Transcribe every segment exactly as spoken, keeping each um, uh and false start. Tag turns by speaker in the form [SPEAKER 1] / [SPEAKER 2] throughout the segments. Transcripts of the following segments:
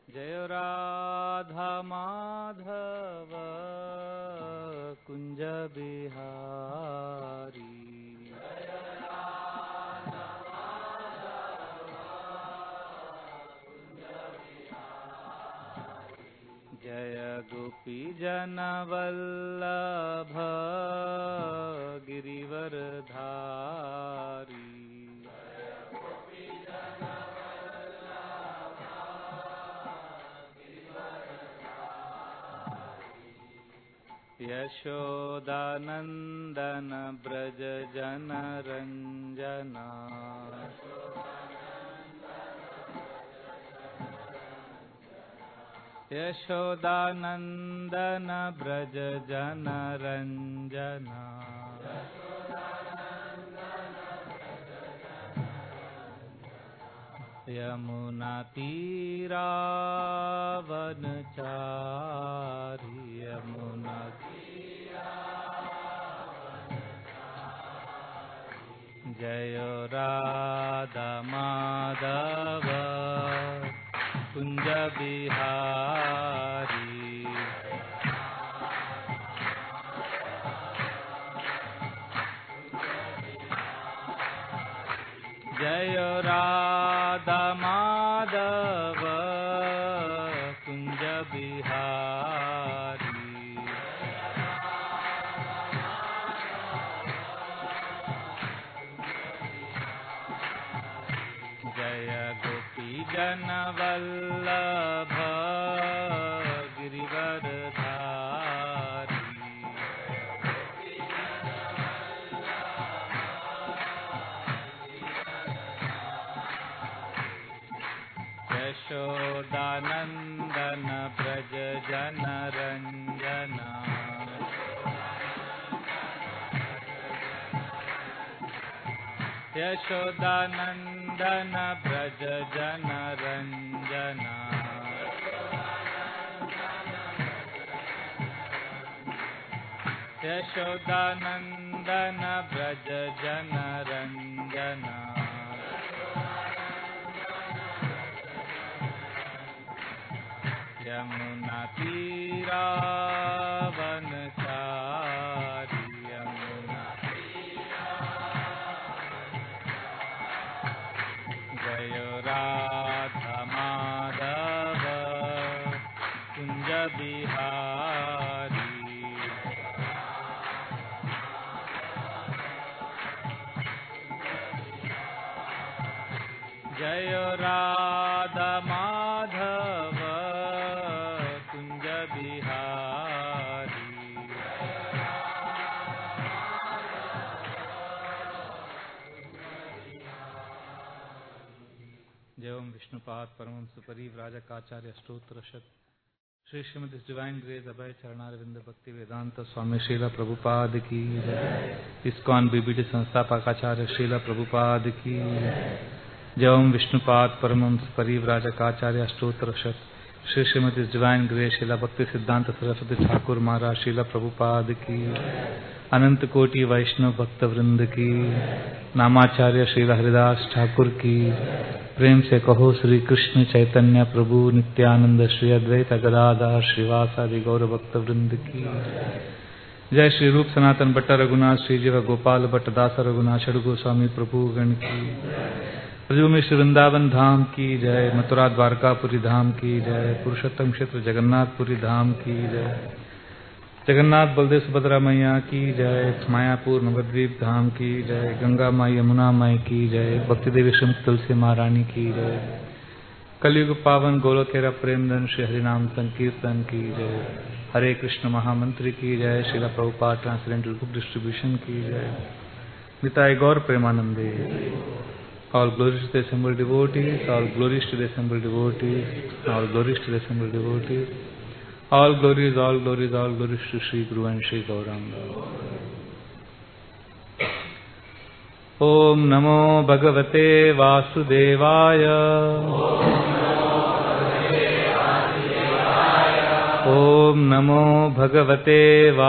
[SPEAKER 1] जय राधा माधव कुंज बिहारी। जय गोपी जन वल्लभ गिरिवरधारी। यशोदानंदन ब्रज जन रंजना। यशोदानंदन ब्रज जन रंजना। यमुना तीरावनचारी। यमुना जय राधा माधव कुंज बिहारी। जय राधा माधव कुंज बिहारी। जय गोपी जन वल्लभ गिरिवरधारी। यशोदानंदन ब्रज जन रंजना। यशोदानंदन ब्रज जन रंजना। यशोदानंदन ब्रज जन रंजना। यमुना तीरावनचारी। यमुना जय राधा माधव कुंज बिहारी। जय राधा माधव कुंज बिहारी। जय ओम विष्णुपाद परमहंस परिव्राजकाचार्य स्तोत्र शत श्री श्रीमती डिवाइन ग्रेस अभय चरणारविंद भक्ति वेदांत स्वामी श्रीला प्रभुपाद की जय। इस्कॉन बीबीटी संस्थापकाचार्य श्रीला प्रभुपाद की जय। ओम विष्णुपाद परमहंस परिव्राजकाचार्य स्तोत्र शत श्री श्रीमती डिवाइन ग्रेस श्रीला भक्ति सिद्धांत सरस्वती ठाकुर महाराज श्रीला प्रभुपाद की। अनंत कोटि वैष्णव भक्त वृंद की। नामाचार्य श्रीला हरिदास ठाकुर की। प्रेम से कहो श्री कृष्ण चैतन्य प्रभु नित्यानंद श्री अद्वैत गदाधर श्रीवासादि गौर भक्त वृंद की जय। श्री रूप सनातन भट्ट रघुनाथ श्री जीव गोपाल भट्ट दास रघुनाथ षड गोस्वामी प्रभु गण की। ब्रजभूमि श्री वृंदावन धाम की जय। मथुरा द्वारकापुरी धाम की जय। पुरुषोत्तम क्षेत्र जगन्नाथपुरी धाम की जय। जगन्नाथ बलदेव सुभद्रा मैया की जय। मायापुर नवद्वीप धाम की जय। गंगा माई यमुना माई की जय। भक्ति देवी श्रीमती तुलसी महारानी की जय। कलयुग पावन गोलोकेरा प्रेमधन श्री हरिनाम संकीर्तन की जय। हरे कृष्ण महामंत्र की जय। Srila Prabhupada transcendental book distribution की जय। निताय गौर प्रेमानंदे। All glories to the assembled devotees, all glories to the assembled devotees, all glories to the assembled devotees, all glories, all glories, all glories to Sri Guru and Sri Gauranga. Om Namo Bhagavate Vasudevaya. Om Namo Bhagavate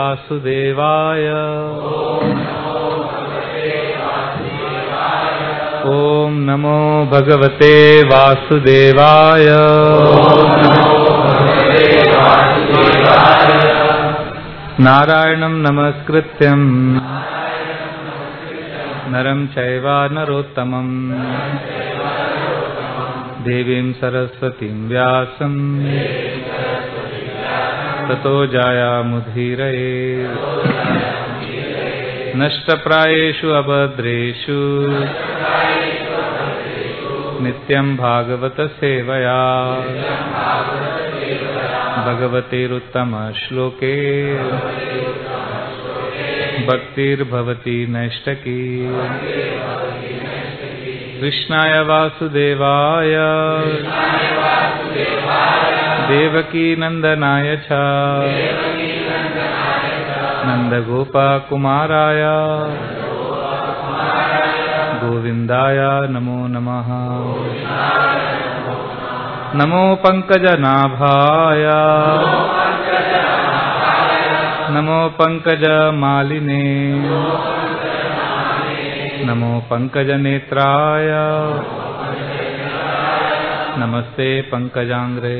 [SPEAKER 1] Vasudevaya. ओम नमो भगवते वासुदेवाय। नारायणं नमस्कृत्यं नरं चैव नरोत्तमं देवीं सरस्वतीं व्यासं ततो जायामुदीरये। नष्टप्रायेषु अभद्रेषु नित्यं भागवत सेवया भगवतेरुत्तमश्लोके भक्तिर्भवति नैष्टकी। कृष्णाय वासुदेवाय देवकी नंदनाय च नंदगोपकुमाराय गोविंदाय नमो नमः। नमो पंकजनाभाय नमो पंकजमालिने नमो पंकजनेत्राय नमस्ते पंकजांग्रे।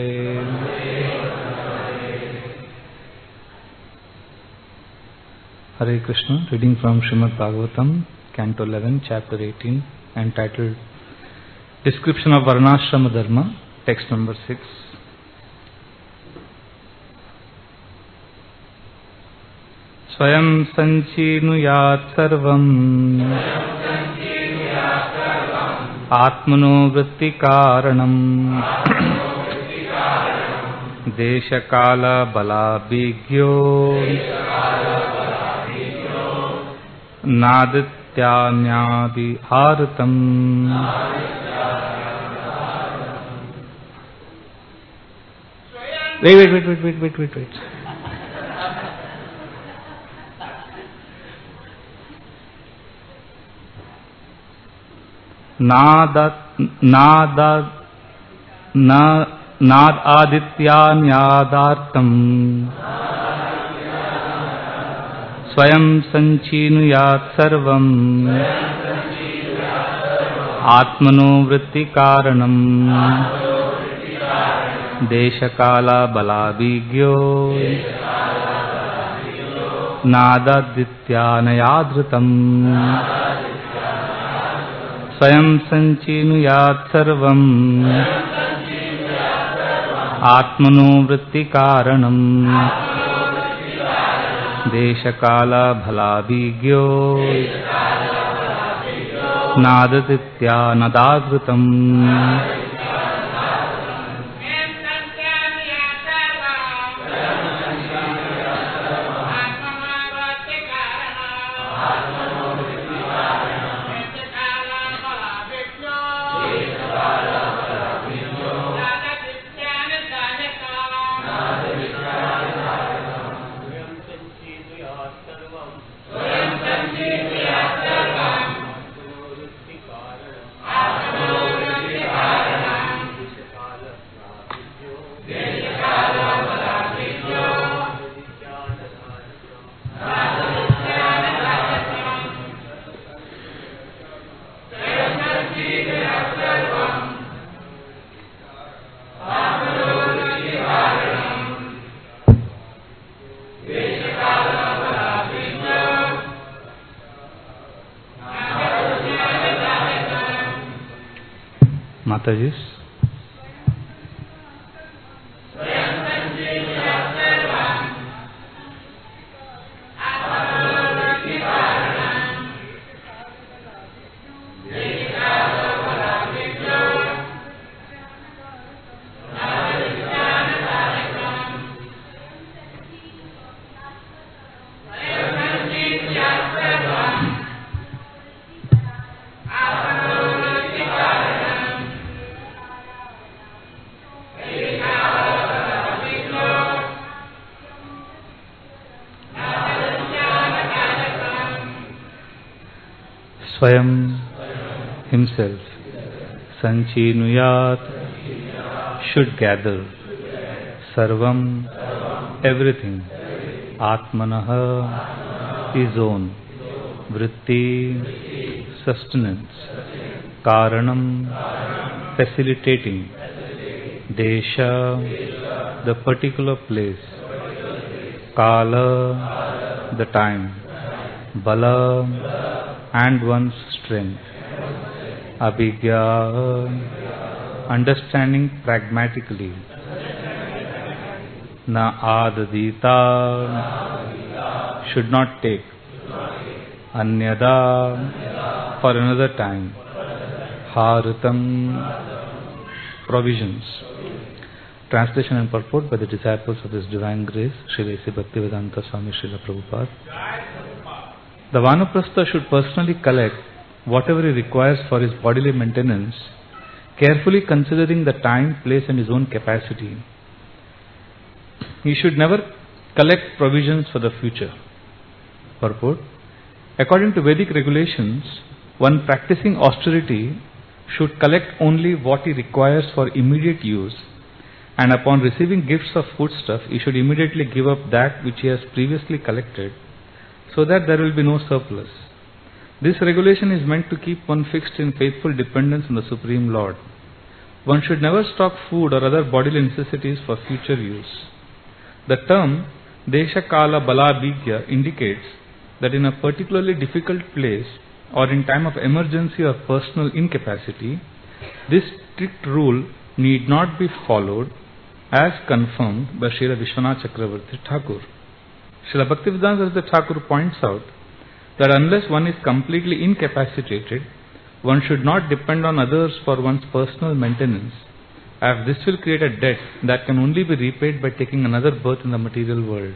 [SPEAKER 1] Hare Krishna. Reading from Srimad Bhagavatam, Canto eleven, Chapter eighteen, entitled Description of Varnashrama Dharma, text number six. Swayam sanchīnuyāt sarvam Atmano vritti kāranam Desha kāla balabhigyo Nādityañādi āratam. Wait, wait, wait, wait, wait, wait, wait, wait. Nādat, nādat, nā, nād ādityañādartam. स्वयं संचीनुयात् सर्वं आत्मनो वृत्ति कारणं देशकाला बलाभिज्ञो नादादित्यानयाधृतम्। स्वयं संचीनुयात् सर्वं आत्मनो वृत्ति कारणं देशकाला भलाभिज्ञो नाददित्यानदाधृतम्। Mataji's. Swayam himself, Sanchīnuyāt, should gather, Sarvam, everything, Atmanaha, his own, Vritti, sustenance, Karanam, facilitating. Desha, the particular place. Kala, the time. Bala, and one's strength. Abhigya, understanding pragmatically. Na adadita, should not take. Anyada, for another time. Haritam, provisions. Translation and purport by the disciples of His Divine Grace, Srila A C Bhaktivedanta Swami Srila Prabhupada. The Vanaprastha should personally collect whatever he requires for his bodily maintenance, carefully considering the time, place and his own capacity. He should never collect provisions for the future. Purport. According to Vedic regulations, one practicing austerity should collect only what he requires for immediate use, and upon receiving gifts of foodstuff, he should immediately give up that which he has previously collected, so that there will be no surplus. This regulation is meant to keep one fixed in faithful dependence on the Supreme Lord. One should never stock food or other bodily necessities for future use. The term Desha Kala Bala Bhigya indicates that in a particularly difficult place or in time of emergency or personal incapacity, this strict rule need not be followed, as confirmed by Srila Vishwanath Chakravarti Thakur. Srila Bhaktivedanta Thakur points out that unless one is completely incapacitated, one should not depend on others for one's personal maintenance, as this will create a debt that can only be repaid by taking another birth in the material world.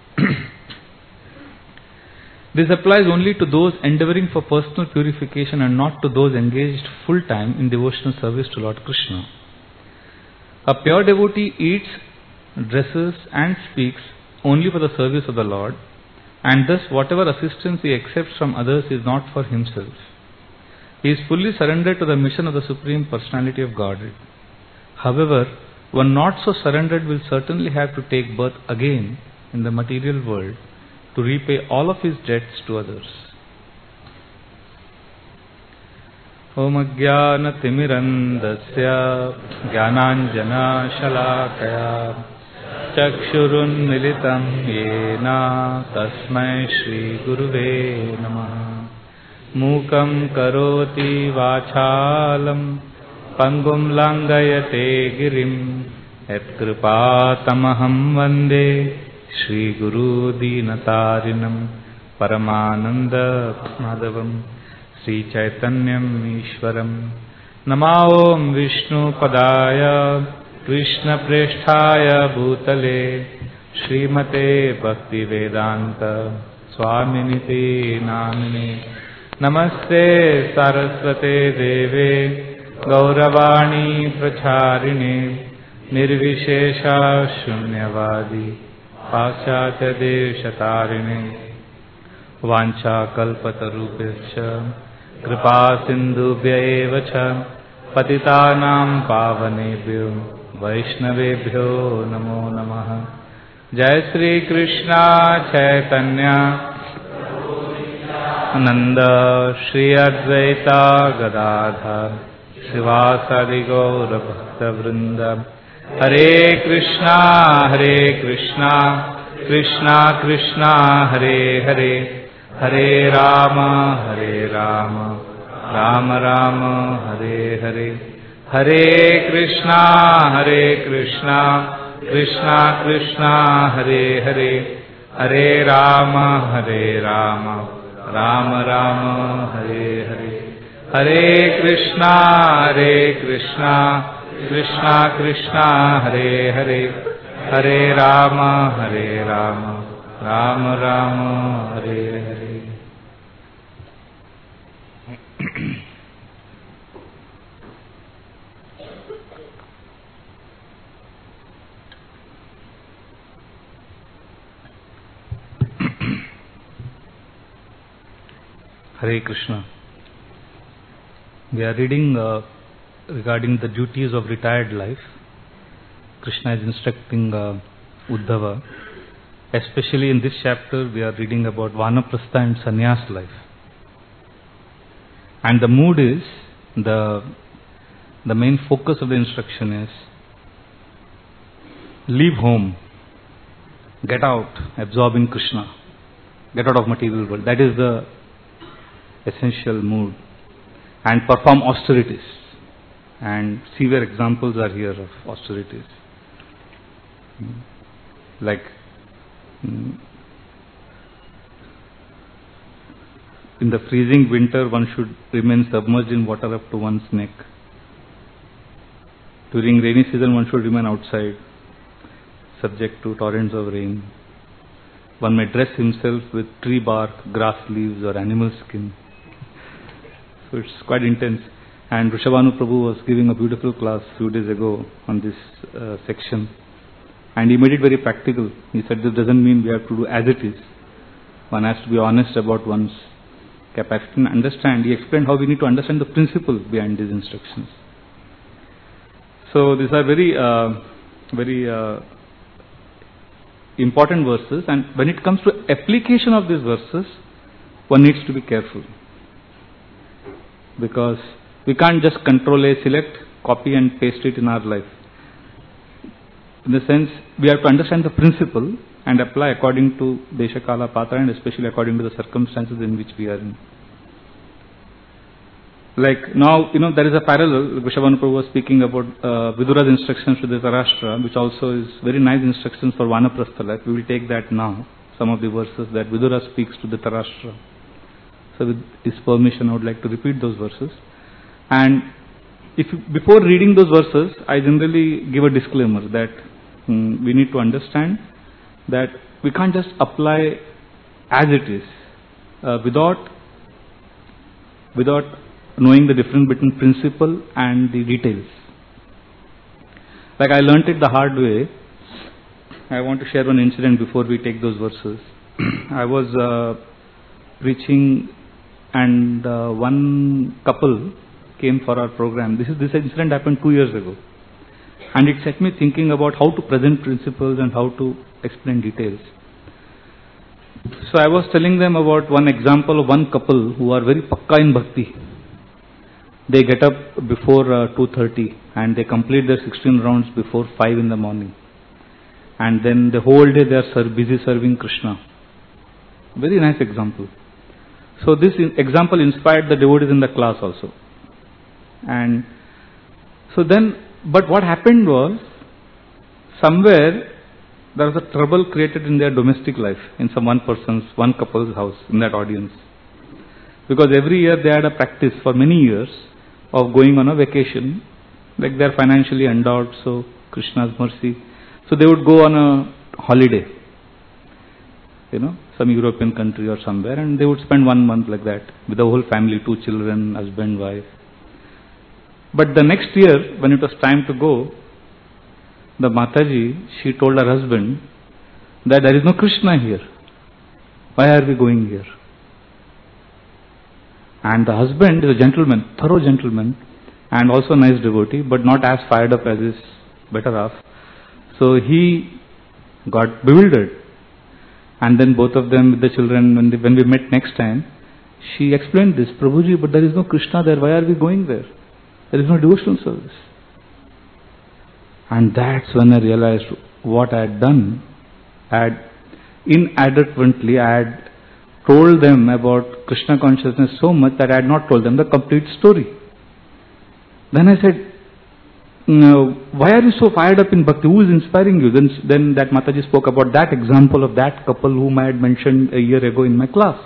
[SPEAKER 1] This applies only to those endeavoring for personal purification and not to those engaged full-time in devotional service to Lord Krishna. A pure devotee eats, dresses and speaks only for the service of the Lord, and thus whatever assistance he accepts from others is not for himself. He is fully surrendered to the mission of the Supreme Personality of Godhead. However, one not so surrendered will certainly have to take birth again in the material world to repay all of his debts to others. Om Ajnana Timirandasya Jnananjana Shalakaya Chakshurun Militam Yena Tasmai Shri Guruve Namaha. Mukam Karoti Vachalam Pangum Langayate Girim Et Kripatamaham Vande Shri Guru Dinatarinam Paramananda Madhavam Sri Chaitanyam Ishwaram Namaom Vishnu Padaya Krishna Presthaya Bhutale Srimate Bhakti Vedanta Swaminiti Namini Namaste Saraswate Deve Gauravani Pracharine Nirvishesha Shunyavadi Paschatya Deshatarine Vancha Kalpatarubhyacha Kripa Sindhubhya Evacha Patitanam Pavanebhyo Vaishnavebhyo Namo Namaha. Jai Sri Krishna Chaitanya Nanda Shri Advaita Gadadhar Sivasadi Gaura Bhakta Vrinda. Hare Krishna Hare Krishna Krishna Krishna Hare Hare Hare Rama Hare Rama Rama Rama Hare Hare. Hare Krishna Hare Krishna Krishna Krishna Hare Hare Hare Rama Hare Rama Rama Rama Hare Hare. Hare Krishna Hare Krishna Krishna Krishna Hare Hare Hare Rama Hare Rama Rama Rama Hare Hare. Hare Krishna. We are reading uh, regarding the duties of retired life. Krishna is instructing uh, Uddhava. Especially in this chapter, we are reading about Vanaprastha and Sannyas life. And the mood is the, the main focus of the instruction is leave home, get out, absorb in Krishna, get out of material world. That is the essential mood. And perform austerities. And severe examples are here of austerities. Like in the freezing winter, one should remain submerged in water up to one's neck. During rainy season, one should remain outside, subject to torrents of rain. One may dress himself with tree bark, grass leaves or animal skin. So it's quite intense. And Vrishabhanu Prabhu was giving a beautiful class a few days ago on this uh, section. And he made it very practical. He said this doesn't mean we have to do as it is. One has to be honest about one's capacity and understand. He explained how we need to understand the principle behind these instructions. So these are very, uh, very uh, important verses. And when it comes to application of these verses, one needs to be careful. Because we can't just control a select, copy and paste it in our life. In the sense, we have to understand the principle and apply according to Desha Kala Patra and especially according to the circumstances in which we are in. Like now, you know, there is a parallel. Vrishabhanu Prabhu was speaking about uh, Vidura's instructions to Dhritarashtra, which also is very nice instructions for Vanaprastha life. We will take that now, some of the verses that Vidura speaks to Dhritarashtra. So with his permission, I would like to repeat those verses. And if before reading those verses, I generally give a disclaimer that um, we need to understand that we can't just apply as it is uh, without without knowing the difference between principle and the details. Like I learnt it the hard way. I want to share one incident before we take those verses. I was uh, preaching and uh, one couple came for our program. This is this incident happened two years ago. And it set me thinking about how to present principles and how to explain details. So I was telling them about one example of one couple who are very pakka in bhakti. They get up before uh, two thirty and they complete their sixteen rounds before five in the morning. And then the whole day they are ser- busy serving Krishna. Very nice example. So this in- example inspired the devotees in the class also. And so then, but what happened was, somewhere there was a trouble created in their domestic life, in some one person's, one couple's house, in that audience. Because every year they had a practice for many years of going on a vacation, like they are financially endowed, so Krishna's mercy. So they would go on a holiday, you know, some European country or somewhere, and they would spend one month like that with the whole family, two children, husband, wife. But the next year, when it was time to go, the Mataji, she told her husband that there is no Krishna here. Why are we going here? And the husband is a gentleman, thorough gentleman, and also a nice devotee, but not as fired up as his better half. So he got bewildered. And then both of them with the children, when, they, when we met next time, she explained this, Prabhuji, but there is no Krishna there, why are we going there? There is no devotional service. And that's when I realized what I had done. I had inadvertently, I had told them about Krishna consciousness so much that I had not told them the complete story. Then I said, no, why are you so fired up in bhakti? Who is inspiring you? Then, then that Mataji spoke about that example of that couple whom I had mentioned a year ago in my class.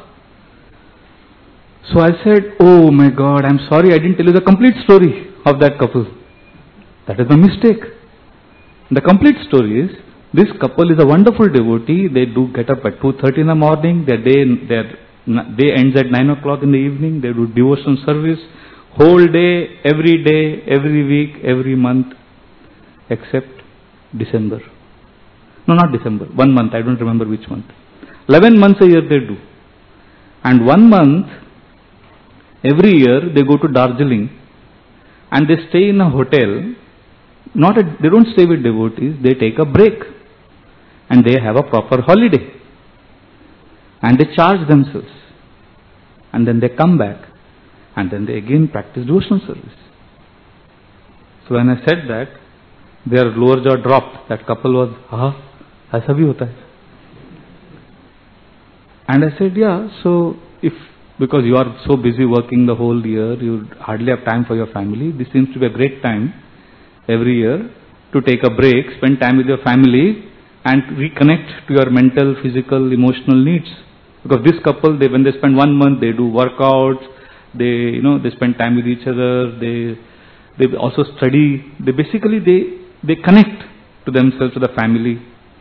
[SPEAKER 1] So I said, oh my God, I'm sorry I didn't tell you the complete story of that couple. That is my mistake. The complete story is, this couple is a wonderful devotee. They do get up at two thirty in the morning. Their day, their day ends at nine o'clock in the evening. They do devotion service. Whole day, every day, every week, every month, except December. No, not December. One month. I don't remember which month. Eleven months a year they do. And one month, every year, they go to Darjeeling and they stay in a hotel. Not a, they don't stay with devotees. They take a break. And they have a proper holiday. And they charge themselves. And then they come back.
[SPEAKER 2] and then they again practice devotional service. So when I said that, their lower jaw dropped. That couple was, ah, aisa bhi hota hai. And I said, yeah, so if, because you are so busy working the whole year, you hardly have time for your family, this seems to be a great time every year to take a break, spend time with your family and reconnect to your mental, physical, emotional needs. Because this couple, they, when they spend one month, they do workouts, they, you know, they spend time with each other, they, they also study, they basically, they, they connect to themselves, to the family.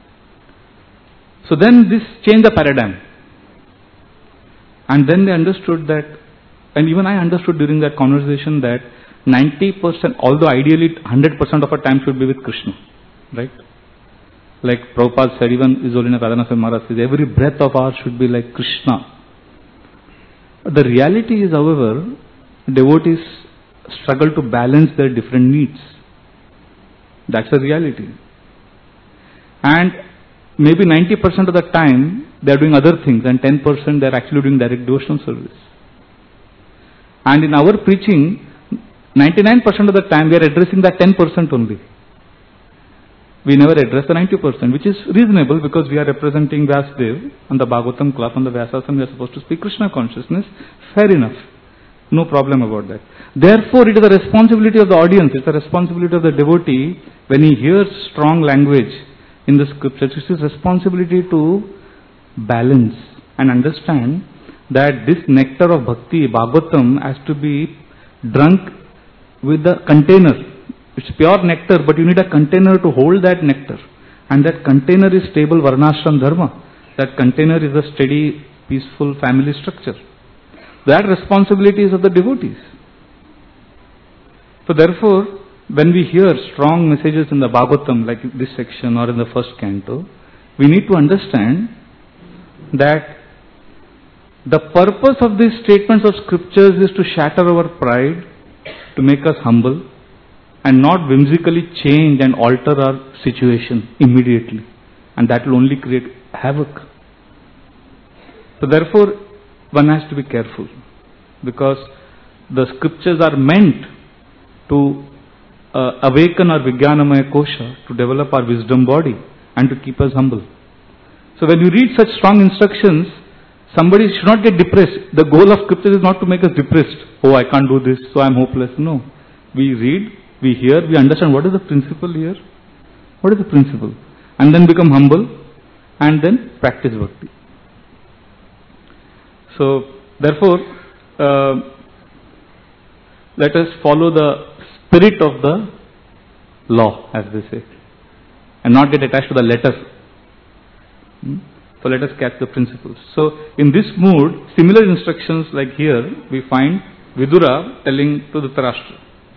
[SPEAKER 2] So then this changed the paradigm. And then they understood that, and even I understood during that conversation that ninety percent, although ideally one hundred percent of our time should be with Krishna, right? Like Prabhupada said, even Isolina Radhanath Maharaj says, every breath of ours should be like Krishna. The reality is, however, devotees struggle to balance their different needs. That's the reality. And maybe ninety percent of the time, they are doing other things, and ten percent they are actually doing direct devotional service. And in our preaching, ninety-nine percent of the time we are addressing that ten percent only. We never address the ninety percent, which is reasonable because we are representing Vyasadeva on the Bhagavatam class, on the Vyasasana, we are supposed to speak Krishna consciousness. Fair enough. No problem about that. Therefore, it is a responsibility of the audience, it's a responsibility of the devotee when he hears strong language in the scriptures, it's his responsibility to balance and understand that this nectar of bhakti, Bhagavatam, has to be drunk with the container. It's pure nectar, but you need a container to hold that nectar. And that container is stable Varnashram Dharma. That container is a steady, peaceful family structure. That responsibility is of the devotees. So therefore, when we hear strong messages in the Bhagavatam, like this section or in the first canto, we need to understand that the purpose of these statements of scriptures is to shatter our pride, to make us humble, and not whimsically change and alter our situation immediately. And that will only create havoc. So therefore, one has to be careful, because the scriptures are meant to uh, awaken our Vijnanamaya Kosha, to develop our wisdom body and to keep us humble. So when you read such strong instructions, somebody should not get depressed. The goal of scripture is not to make us depressed. Oh, I can't do this, so I am hopeless. No. We read, we hear, we understand what is the principle here. What is the principle? And then become humble and then practice bhakti. So, therefore, uh, let us follow the spirit of the law, as they say, and not get attached to the letter. Hmm? So let us catch the principles. So in this mood, similar instructions like here, we find Vidura telling to Dhritarashtra,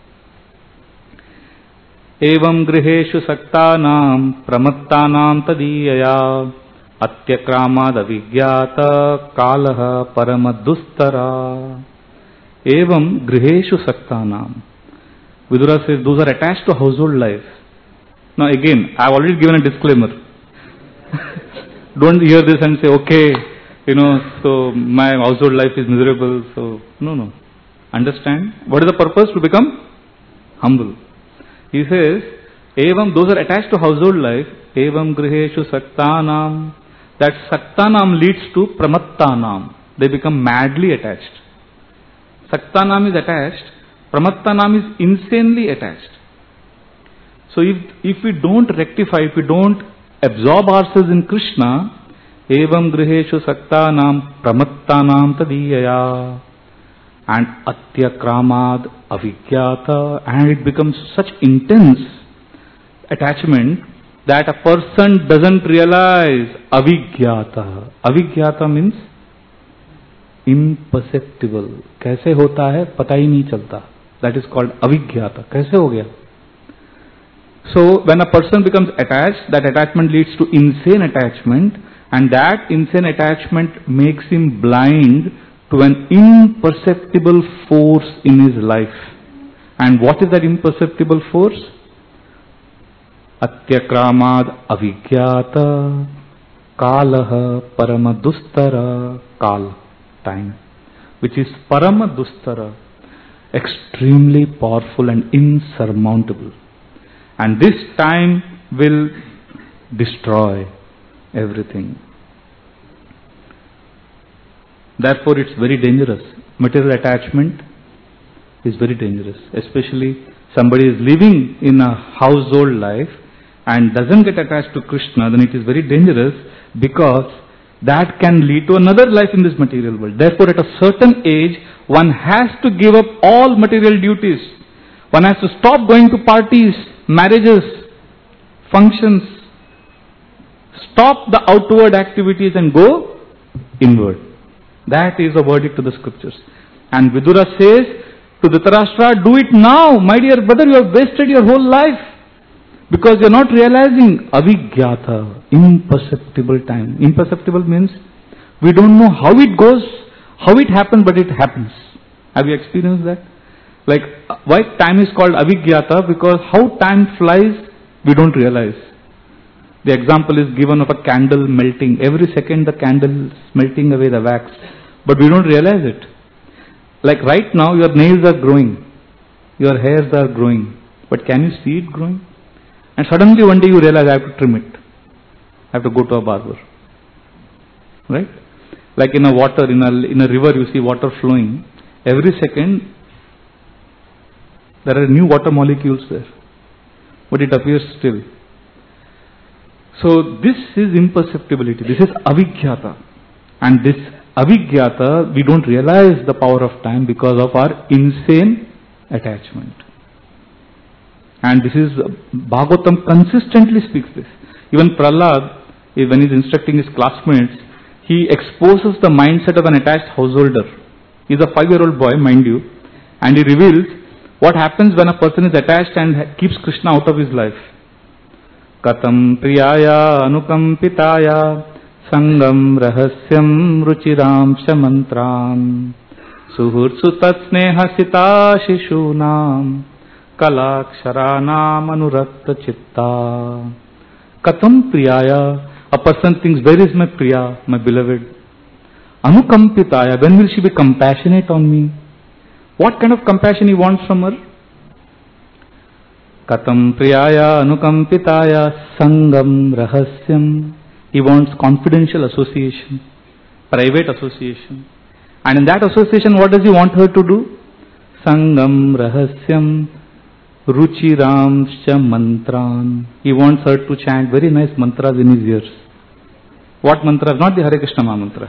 [SPEAKER 2] Evam griheshu saktanam pramattanam tadiyaya atyakramad avigyata kalaha paramadustara. Evam griheshu saktanam. Vidura says those are attached to household life. Now again, I have already given a disclaimer. Don't hear this and say, okay, you know, so my household life is miserable, so no, no. Understand, what is the purpose? To become humble. He says, evam, those are attached to household life, evam griheshu saktanam. That saktanam leads to pramattanam. They become madly attached. Saktanam is attached, pramattanam is insanely attached. So if, if we don't rectify, if we don't absorb ourselves in Krishna, evam griheshu saktanam pramattanam tadiyaya, and atyakramad avigyata, and it becomes such intense attachment that a person doesn't realize avigyata. Avigyata means imperceptible. कैसे होता है पता ही नहीं चलता. That is called avigyata. कैसे हो गया? So when a person becomes attached, that attachment leads to insane attachment, and that insane attachment makes him blind to an imperceptible force in his life. And what is that imperceptible force? Atyakramad avigyata kalaha paramadustara. Kal, time, which is paramadustara. extremely powerful and insurmountable. And this time will destroy everything. Therefore, it's very dangerous. Material attachment is very dangerous. Especially somebody is living in a household life and doesn't get attached to Krishna, then it is very dangerous, because that can lead to another life in this material world. Therefore, at a certain age, one has to give up all material duties. One has to stop going to parties, marriages, functions. Stop the outward activities and go inward. That is the verdict to the scriptures. And Vidura says to Dhritarashtra, do it now, my dear brother, you have wasted your whole life. Because you are not realizing avigyata, imperceptible time. Imperceptible means we don't know how it goes, how it happens, but it happens. Have you experienced that? Like, why time is called avigyata? Because how time flies, we don't realize. The example is given of a candle melting. Every second the candle is melting away the wax. But we don't realize it. Like right now your nails are growing. Your hairs are growing. But can you see it growing? And suddenly one day you realize I have to trim it. I have to go to a barber. Right? Like in a water, in a, in a river you see water flowing. Every second there are new water molecules there. But it appears still. So this is imperceptibility. This is avigyata. And this avigyata, we don't realize the power of time because of our insane attachment. And this is, Bhagavatam consistently speaks this. Even Prahlad, when he is instructing his classmates, he exposes the mindset of an attached householder. He is a five-year-old boy, mind you, and he reveals what happens when a person is attached and keeps Krishna out of his life. Katam priyaya anukampitaya sangam rahasyam ruchiram shamantran suhursu tatsneha sita shishunam kalaksharanam anurakta chitta. Katam priyaya, a person thinks, where is my priya, my beloved? Anukampitaya, when will she be compassionate on me? What kind of compassion he wants from her? Katam priyaya anukampitaya sangam rahasyam. He wants confidential association, private association. And in that association, what does he want her to do? Sangam rahasyam ruchiramscha mantran. He wants her to chant very nice mantras in his ears. What mantras? Not the Hare Krishna mantra.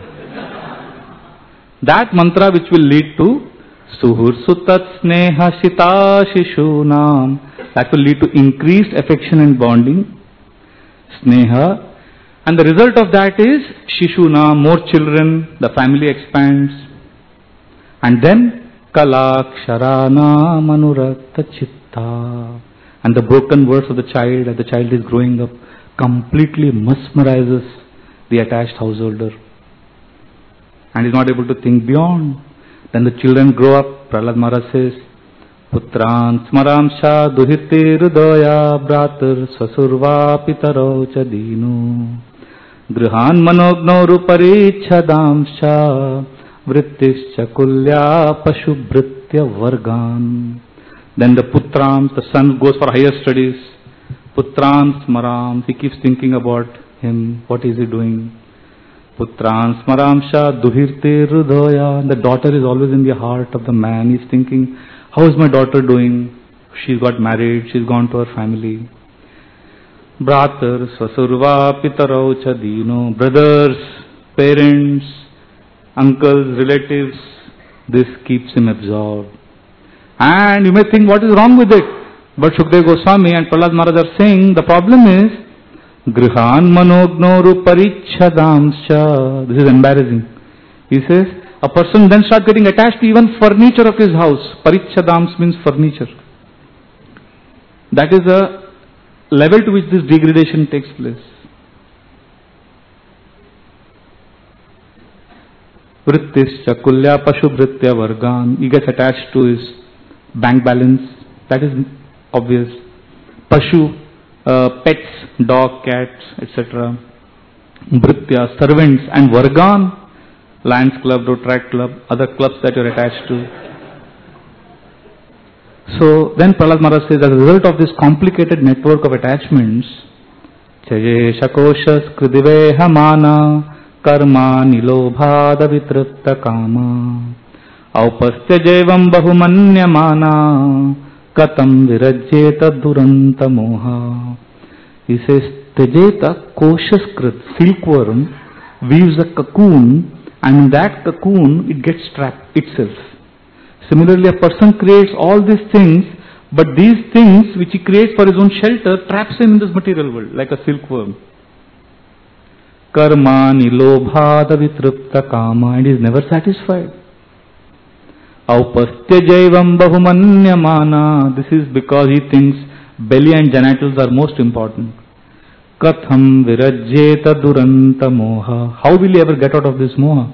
[SPEAKER 2] That mantra which will lead to Suhursutat sneha shita shishunam. That will lead to increased affection and bonding. Sneha. And the result of that is Shishunam, more children, the family expands. And then Kalakshara Manurakta Chitta. And the broken words of the child as the child is growing up completely mesmerizes the attached householder. And is not able to think beyond. Then the children grow up. Prahlad Maharaj says, Putran smaramsha duhite rudaya bratar swasurva pitaro chadinu grihan manogno ruparichadamsha vrittischa kulya pashubhritya vargan. Then the putrams, the son goes for higher studies. Putrans smarams, he keeps thinking about him. What is he doing? Putrans smaramsha duhirte rudaya. The daughter is always in the heart of the man. He's thinking, how is my daughter doing? She's got married, she's gone to her family. Bratar, Swasurva, Pitarau, Chadino. Brothers, parents, uncles, relatives. This keeps him absorbed. And you may think, what is wrong with it? But Shukdev Goswami and Prahlad Maharaj are saying, the problem is, Grihan manognoru parichadamsha. This is embarrassing. He says, a person then starts getting attached to even furniture of his house. Parichadams means furniture. That is the level to which this degradation takes place. Vrittischa kulya pashubhritya vargan. He gets attached to his bank balance. That is obvious. Pashu, uh, pets, dog, cats, et cetera. Bhritya, servants, and vargan. Lions Club, Rotaract Club, other clubs that you are attached to. So then Prahlad Maharaj says, as a result of this complicated network of attachments, Chaye shakoshas kridiveha mana karma nilobhada vitrutta kama aupastya jevam bahumanya mana katam virajyeta duranta moha. He says, Tejeta koshas silkworm weaves a cocoon, and in that cocoon it gets trapped itself. Similarly, a person creates all these things, but these things which he creates for his own shelter traps him in this material world, like a silkworm. Karma nilobhada vitrupta kama, and he is never satisfied. Aupastya jaivam bahumanya mana, this is because he thinks belly and genitals are most important. Katham virajyeta duranta moha, how will he ever get out of this moha?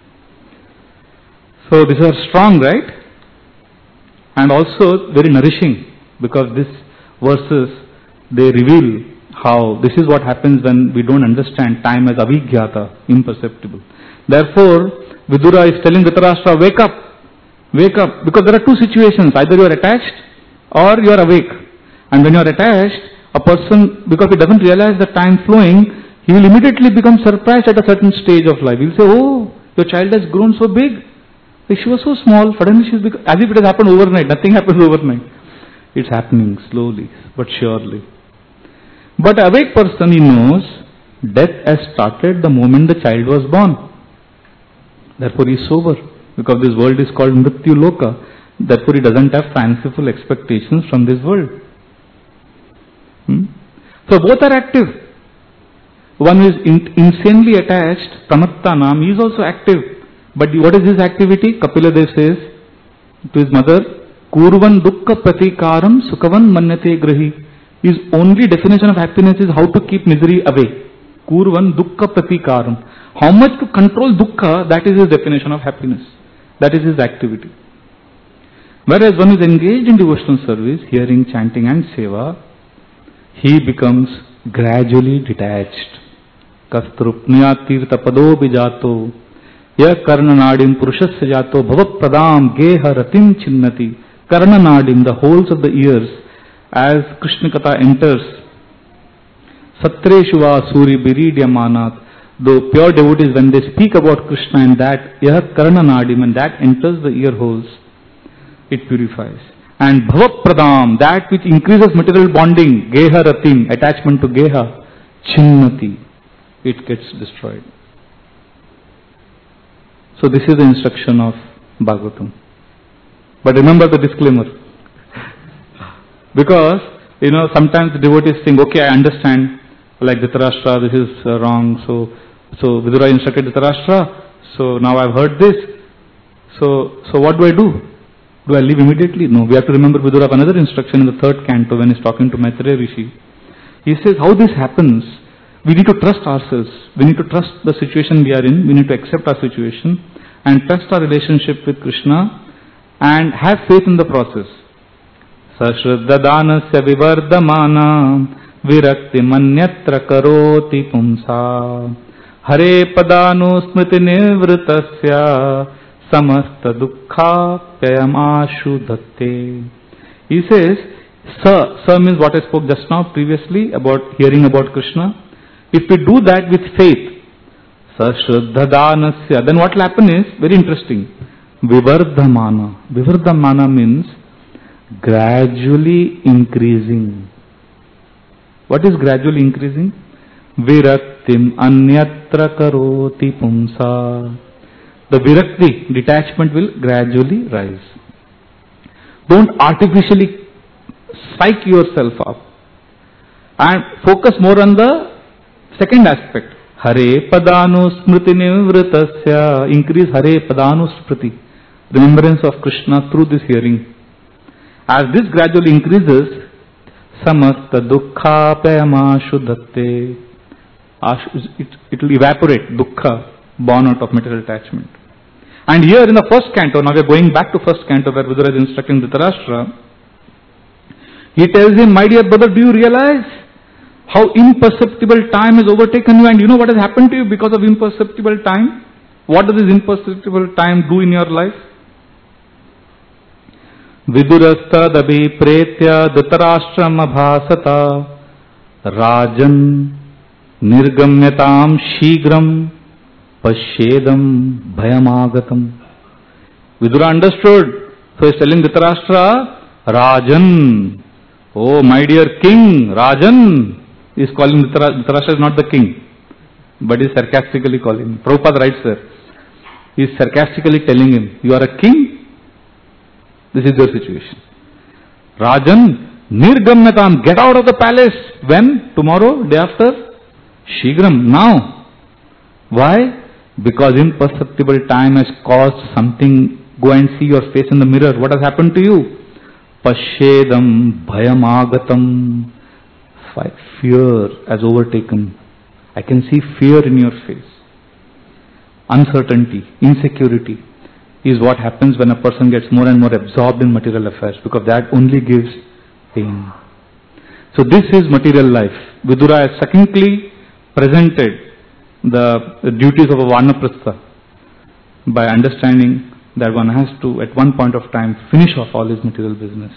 [SPEAKER 2] So these are strong, right? And also very nourishing, because these verses, they reveal how this is what happens when we don't understand time as avijnata, imperceptible. Therefore, Vidura is telling Dhritarashtra, wake up, wake up, because there are two situations, either you are attached or you are awake. And when you are attached, a person, because he doesn't realize the time flowing, he will immediately become surprised at a certain stage of life. He will say, oh, your child has grown so big. She was so small, suddenly she's become, as if it has happened overnight. Nothing happens overnight. It's happening slowly, but surely. But an awake person, he knows, death has started the moment the child was born. Therefore he is sober, because this world is called Mrityu Loka. Therefore he doesn't have fanciful expectations from this world. Hmm? So both are active. One is in, insanely attached, Pramattanam, he is also active. But what is his activity? Kapila Dev says to his mother, Kurvan dukkha pratikaram sukhavan manyate grahi. His only definition of happiness is how to keep misery away. Kurvan dukkha pratikaram. How much to control dukkha, that is his definition of happiness. That is his activity. Whereas one is engaged in devotional service, hearing, chanting and seva, he becomes gradually detached. Kastrupnya tirtha pado bijato ya karnanadim purushasya jato bhavapradam geha ratim chinnati. Karnanadim, the holes of the ears, as Krishna Katha enters, Satreshuva Suri Biridyamanat, though pure devotees, when they speak about Krishna and that, Yah Karnanadim, and that enters the ear holes, it purifies. And Bhavapradam, that which increases material bonding, Geha Ratim, attachment to Geha, Chinnati, it gets destroyed. So this is the instruction of Bhagavatam. But remember the disclaimer. Because, you know, sometimes the devotees think, okay, I understand, like Dhritarashtra, this is uh, wrong, so so Vidura instructed Dhritarashtra, so now I've heard this, so so what do I do? Do I leave immediately? No, we have to remember Vidura another instruction in the third canto when he's talking to Maitreya Rishi. He says, how this happens, we need to trust ourselves, we need to trust the situation we are in, we need to accept our situation and trust our relationship with Krishna and have faith in the process. Sashraddhadanasya vivardhamana virakti manyatra karoti pumsa hare padano smriti nivritasya samasta dukkha pyayamashu dhatte. He says, Sa, Sa means what I spoke just now previously about hearing about Krishna. If we do that with faith, Sashraddhadanasya, then what will happen is, very interesting, Vivardhamana. Vivardhamana means gradually increasing. What is gradually increasing? Viraktim anyatra karoti pumsa. The virakti, detachment, will gradually rise. Don't artificially psych yourself up and focus more on the second aspect. Hare padanu smriti nivritasya. Increase Hare padanu smriti, remembrance of Krishna through this hearing. As this gradually increases, samasta dukkha payamashu dhatte. It, it will evaporate dukkha, born out of material attachment. And here in the first canto, now we are going back to first canto where Vidura is instructing Dhritarashtra. He tells him, my dear brother, do you realize how imperceptible time has overtaken you, and you know what has happened to you because of imperceptible time? What does this imperceptible time do in your life? Vidurastadabhipretya Dhritarashtrama Rajan Nirgamyatam Shigram Pashyedam Bhayamagatam. Vidura understood. So he is telling Dhritarashtra, Rajan, oh my dear king, Rajan. He is calling Dhritarashtra. Dhritarashtra is not the king, but he is sarcastically calling him. Prabhupada writes there. He is sarcastically telling him, you are a king, this is your situation. Rajan, Nirgamyatam, get out of the palace. When? Tomorrow? Day after? Shigram, now. Why? Because imperceptible time has caused something. Go and see your face in the mirror. What has happened to you? Pashyedam bhayamagatam. Fear has overtaken. I can see fear in your face. Uncertainty, insecurity is what happens when a person gets more and more absorbed in material affairs, because that only gives pain. So this is material life. Vidura has succinctly presented the, the duties of a Vanaprastha by understanding that one has to, at one point of time, finish off all his material business.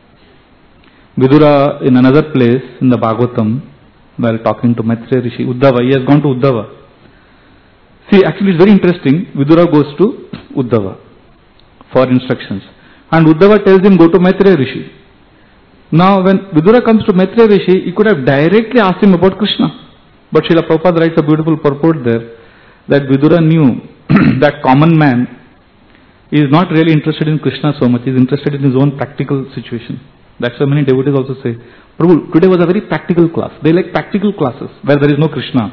[SPEAKER 2] Vidura, in another place, in the Bhagavatam, while talking to Maitreya Rishi, Uddhava, he has gone to Uddhava. See, actually it's very interesting. Vidura goes to Uddhava for instructions. And Uddhava tells him, go to Maitreya Rishi. Now, when Vidura comes to Maitreya Rishi, he could have directly asked him about Krishna. But Srila Prabhupada writes a beautiful purport there, that Vidura knew that common man is not really interested in Krishna so much, he is interested in his own practical situation. That's why many devotees also say, Prabhu, today was a very practical class. They like practical classes where there is no Krishna.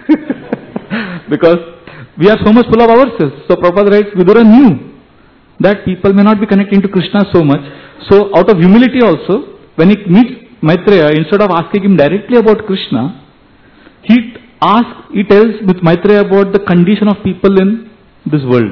[SPEAKER 2] Because we are so much full of ourselves. So Prabhupada writes, Vidura knew that people may not be connecting to Krishna so much. So out of humility also, when he meets Maitreya, instead of asking him directly about Krishna, he asks, he tells with Maitreya about the condition of people in this world.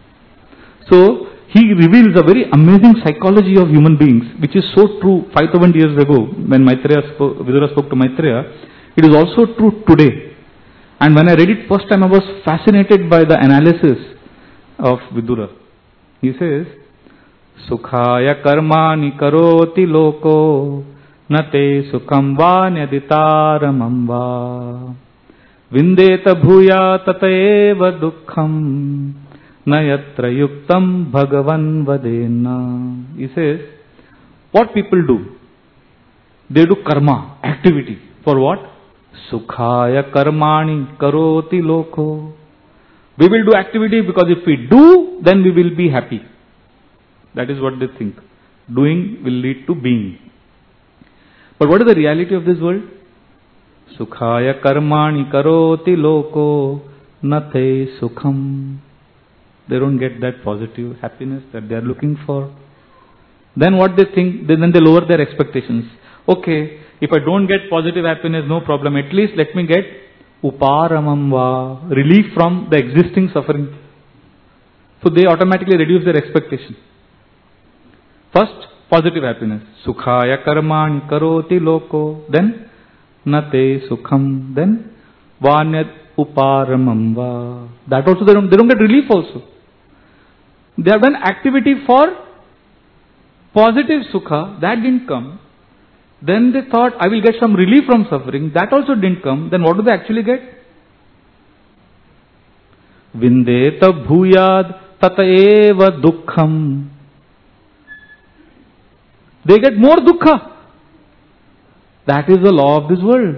[SPEAKER 2] So he reveals a very amazing psychology of human beings, which is so true five thousand years ago when Maitreya spoke, Vidura spoke to Maitreya. It is also true today. And when I read it first time, I was fascinated by the analysis of Vidura. He says, Sukhaya karmani karoti loko nate sukham va nyaditaramam va vindeta bhuya tataeva dukkham nayatra yuktam bhagavan vadena. He says, what people do? They do karma, activity. For what? Sukhaya karmani karoti loko. We will do activity because if we do, then we will be happy. That is what they think. Doing will lead to being. But what is the reality of this world? Sukhaya karmani karoti loko nate sukham. They don't get that positive happiness that they are looking for. Then what they think, then they lower their expectations. Okay, if I don't get positive happiness, no problem. At least let me get uparamamva, relief from the existing suffering. So they automatically reduce their expectation. First, positive happiness. Sukhaya karmani karoti loko. Then, nate sukham. Then, vanyat uparamamva. That also they don't, they don't get relief also. They have done activity for positive sukha. That didn't come. Then they thought, I will get some relief from suffering. That also didn't come. Then what do they actually get? Vindeta bhuyad tataeva dukkham. They get more dukkha. That is the law of this world.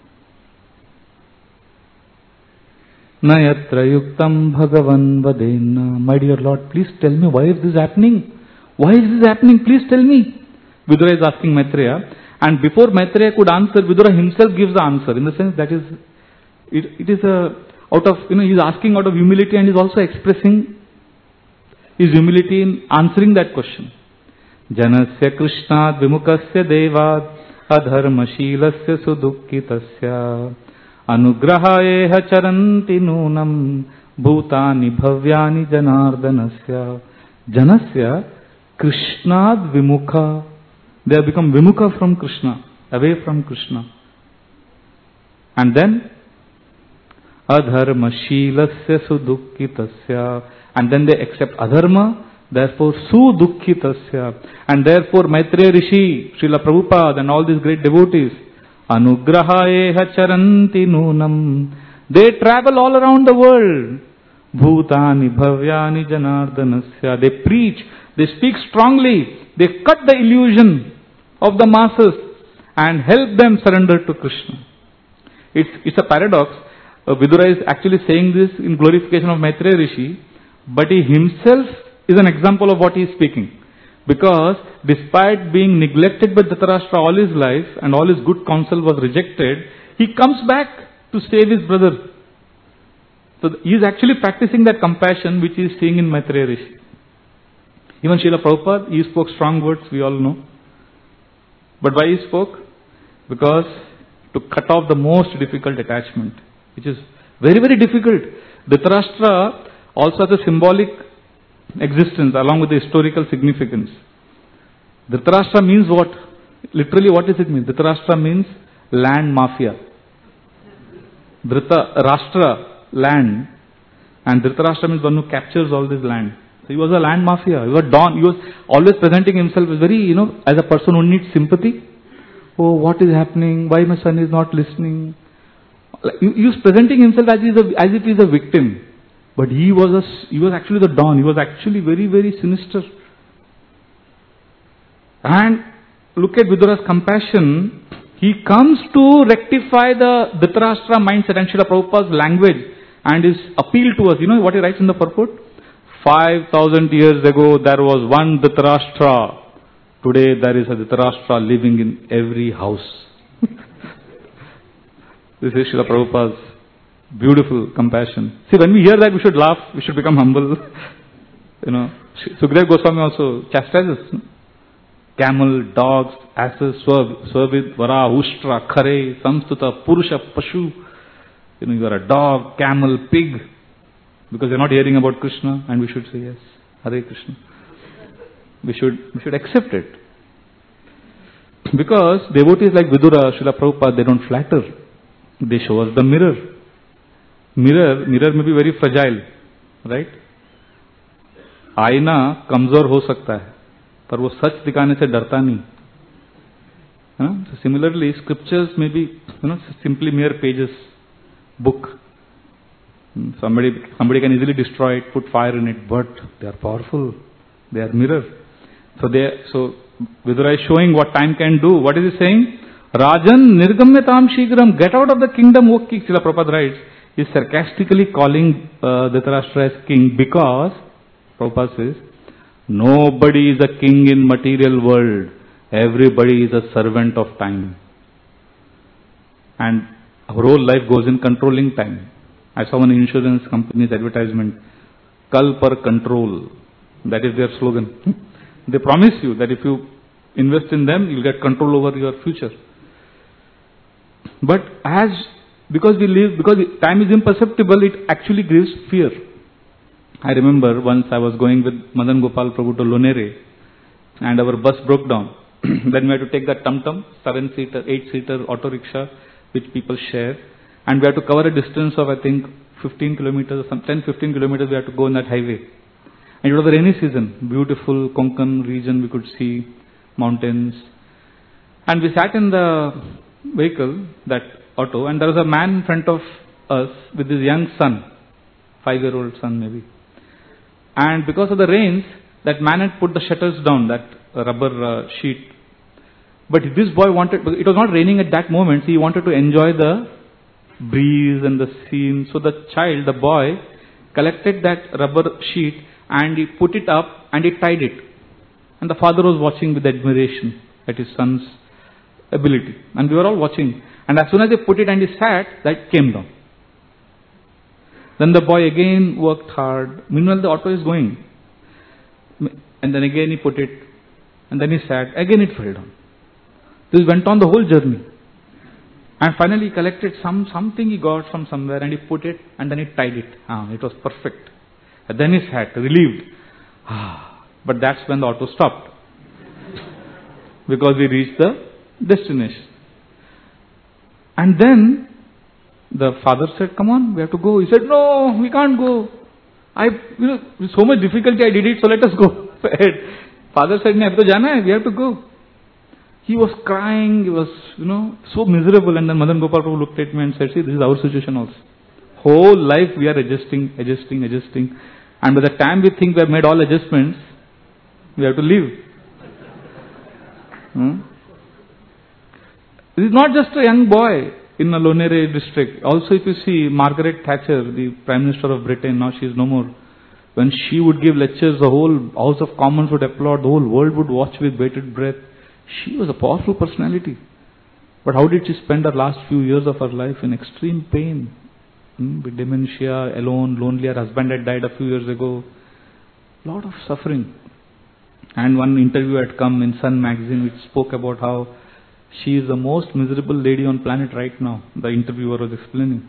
[SPEAKER 2] Nayatra yuktam bhagavan vadena. My dear Lord, please tell me, why is this happening? Why is this happening? Please tell me. Vidura is asking Maitreya. And before Maitreya could answer, Vidura himself gives the answer. In the sense that is, it, it is a, out of, you know, he is asking out of humility and is also expressing his humility in answering that question. Janasya krishnad vimukasya devad adharma shilasya sudukkitasya anugrahayeha charanti nunam bhutani bhavyani janardanasya. Janasya krishnad vimukha. They have become vimukha from Krishna, away from Krishna. And then, adharma shilasya sudukkitasya. And then they accept adharma, Therefore, Sudukhitasya. And therefore, Maitreya Rishi, Srila Prabhupada, and all these great devotees, Anugrahayeha charanti nunam. They travel all around the world. Bhutani bhavyani janardanasya. They preach, they speak strongly, they cut the illusion of the masses and help them surrender to Krishna. It's, it's a paradox. Uh, Vidura is actually saying this in glorification of Maitreya Rishi, but he himself is an example of what he is speaking. Because despite being neglected by Dhritarashtra all his life and all his good counsel was rejected, he comes back to save his brother. So he is actually practicing that compassion which he is seeing in Maitreya Rishi. Even Srila Prabhupada, he spoke strong words, we all know. But why he spoke? Because to cut off the most difficult attachment, which is very, very difficult. Dhritarashtra also has a symbolic existence along with the historical significance. Dhritarashtra means what? Literally, what does it mean? Dhritarashtra means land mafia. Dhritarashtra, land. And Dhritarashtra means one who captures all this land. So he was a land mafia. He was Don. He was always presenting himself as very, you know, as a person who needs sympathy. Oh, what is happening? Why my son is not listening? He was presenting himself as, he's a, as if he is a victim. But he was a, he was actually the Don. He was actually very, very sinister. And look at Vidura's compassion. He comes to rectify the Dhritarashtra mindset and Srila Prabhupada's language and his appeal to us. You know what he writes in the purport? Five thousand years ago there was one Dhritarashtra. Today there is a Dhritarashtra living in every house. This is Srila Prabhupada's beautiful compassion. See, when we hear that, we should laugh, we should become humble. You know, Sukadeva Goswami also chastises. No? Camel, dogs, asses, Swavid, Vara, Ushtra, Khare, Samstuta, Purusha, Pashu. You know, you are a dog, camel, pig. Because they are not hearing about Krishna, and we should say yes, Hare Krishna. We should, we should accept it. Because devotees like Vidura, Srila Prabhupada, they don't flatter. They show us the mirror. Mirror, mirror may be very fragile, right? आईना कमजोर हो सकता है, पर वो सच दिखाने से डरता नहीं. Huh? So similarly, scriptures may be, you know, simply mere pages, book. Somebody, somebody can easily destroy it, put fire in it, but they are powerful. They are mirror. So they, so Vidura is showing what time can do. What is he saying? Rajan nirgamyatam shigram, get out of the kingdom, O king. Srila Prabhupada writes, he is sarcastically calling uh, Dhritarashtra as king because, Prabhupada says, nobody is a king in material world. Everybody is a servant of time. And our whole life goes in controlling time. I saw one insurance company's advertisement, Kal par control. That is their slogan. They promise you that if you invest in them, you will get control over your future. But as, because we live, because time is imperceptible, it actually gives fear. I remember once I was going with Madan Gopal Prabhu to Lonere, and our bus broke down. Then we had to take that tum-tum, seven-seater, eight-seater auto rickshaw, which people share. And we had to cover a distance of, I think, fifteen kilometers, some ten, fifteen kilometers we had to go on that highway. And it was a rainy season, beautiful Konkan region, we could see mountains. And we sat in the vehicle, that auto, and there was a man in front of us with his young son, five-year-old son maybe. And because of the rains, that man had put the shutters down, that rubber uh, sheet. But this boy wanted, it was not raining at that moment, so he wanted to enjoy the breeze and the scene. So the child, the boy, collected that rubber sheet and he put it up and he tied it. And the father was watching with admiration at his son's ability. And we were all watching. And as soon as he put it and he sat, that came down. Then the boy again worked hard. Meanwhile the auto is going. And then again he put it. And then he sat. Again it fell down. This went on the whole journey. And finally he collected some something he got from somewhere and he put it and then he tied it. Ah, it was perfect. And then he sat, relieved. Ah, but that's when the auto stopped. Because we reached the destination. And then the father said, come on, we have to go. He said, no, we can't go. I, you know, with so much difficulty I did it, so let us go ahead. Father said, "Nahi, abhi to jana hai, we have to go." He was crying, he was, you know, so miserable. And then Madan Gopal Prabhu looked at me and said, "See, this is our situation also. Whole life we are adjusting, adjusting, adjusting. And by the time we think we have made all adjustments, we have to leave." Hmm? This is not just a young boy in the Lonere district. Also, if you see Margaret Thatcher, the Prime Minister of Britain, now she is no more. When she would give lectures, the whole House of Commons would applaud, the whole world would watch with bated breath. She was a powerful personality. But how did she spend her last few years of her life in extreme pain? Hmm? With dementia, alone, lonely. Her husband had died a few years ago. Lot of suffering. And one interview had come in Sun magazine which spoke about how she is the most miserable lady on planet right now. The interviewer was explaining.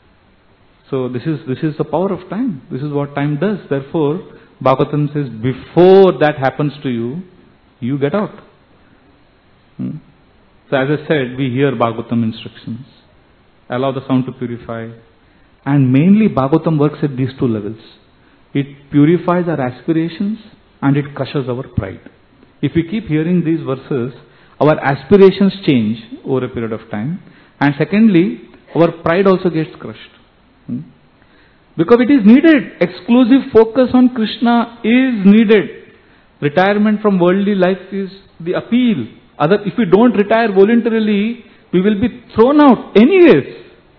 [SPEAKER 2] So this is this is the power of time. This is what time does. Therefore, Bhagavatam says, before that happens to you, you get out. Hmm? So as I said, we hear Bhagavatam instructions. Allow the sound to purify. And mainly Bhagavatam works at these two levels. It purifies our aspirations and it crushes our pride. If we keep hearing these verses, our aspirations change over a period of time. And secondly, our pride also gets crushed. Hmm? Because it is needed. Exclusive focus on Krishna is needed. Retirement from worldly life is the appeal. Other, if we don't retire voluntarily, we will be thrown out anyways.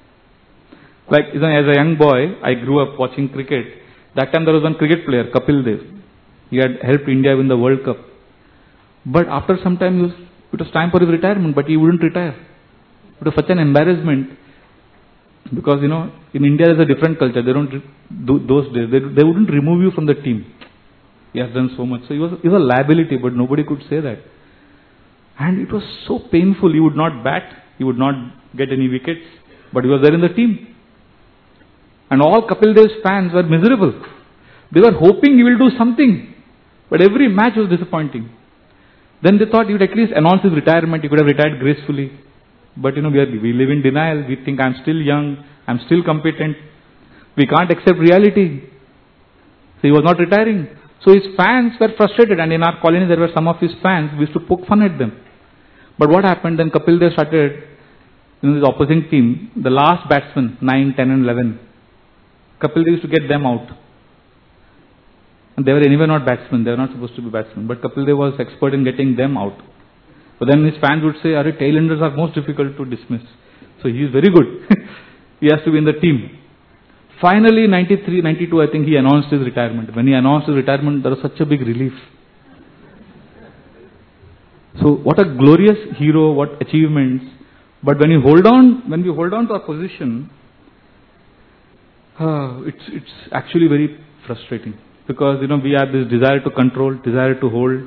[SPEAKER 2] Like as a young boy, I grew up watching cricket. That time there was one cricket player, Kapil Dev. He had helped India win the World Cup. But after some time, he was, it was time for his retirement, but he wouldn't retire. It was such an embarrassment. Because, you know, in India there's a different culture. They don't do those days. They, they wouldn't remove you from the team. He has done so much. So he was, he was a liability, but nobody could say that. And it was so painful. He would not bat. He would not get any wickets. But he was there in the team. And all Kapil Dev's fans were miserable. They were hoping he will do something. But every match was disappointing. Then they thought he would at least announce his retirement. He could have retired gracefully. But you know, we, are, we live in denial. We think I'm still young. I'm still competent. We can't accept reality. So he was not retiring. So his fans were frustrated. And in our colony there were some of his fans. We used to poke fun at them. But what happened? Then Kapil Dev started, you know, this opposing team. The last batsmen, nine, ten and eleven. Kapil Dev used to get them out. And they were anyway not batsmen. They were not supposed to be batsmen. But Kapil Dev was expert in getting them out. But then his fans would say, "Are tailenders are most difficult to dismiss." So he is very good. He has to be in the team. Finally, ninety-three, ninety-two, I think he announced his retirement. When he announced his retirement, there was such a big relief. So what a glorious hero, what achievements. But when you hold on, when we hold on to our position, uh, it's it's actually very frustrating. Because, you know, we have this desire to control, desire to hold.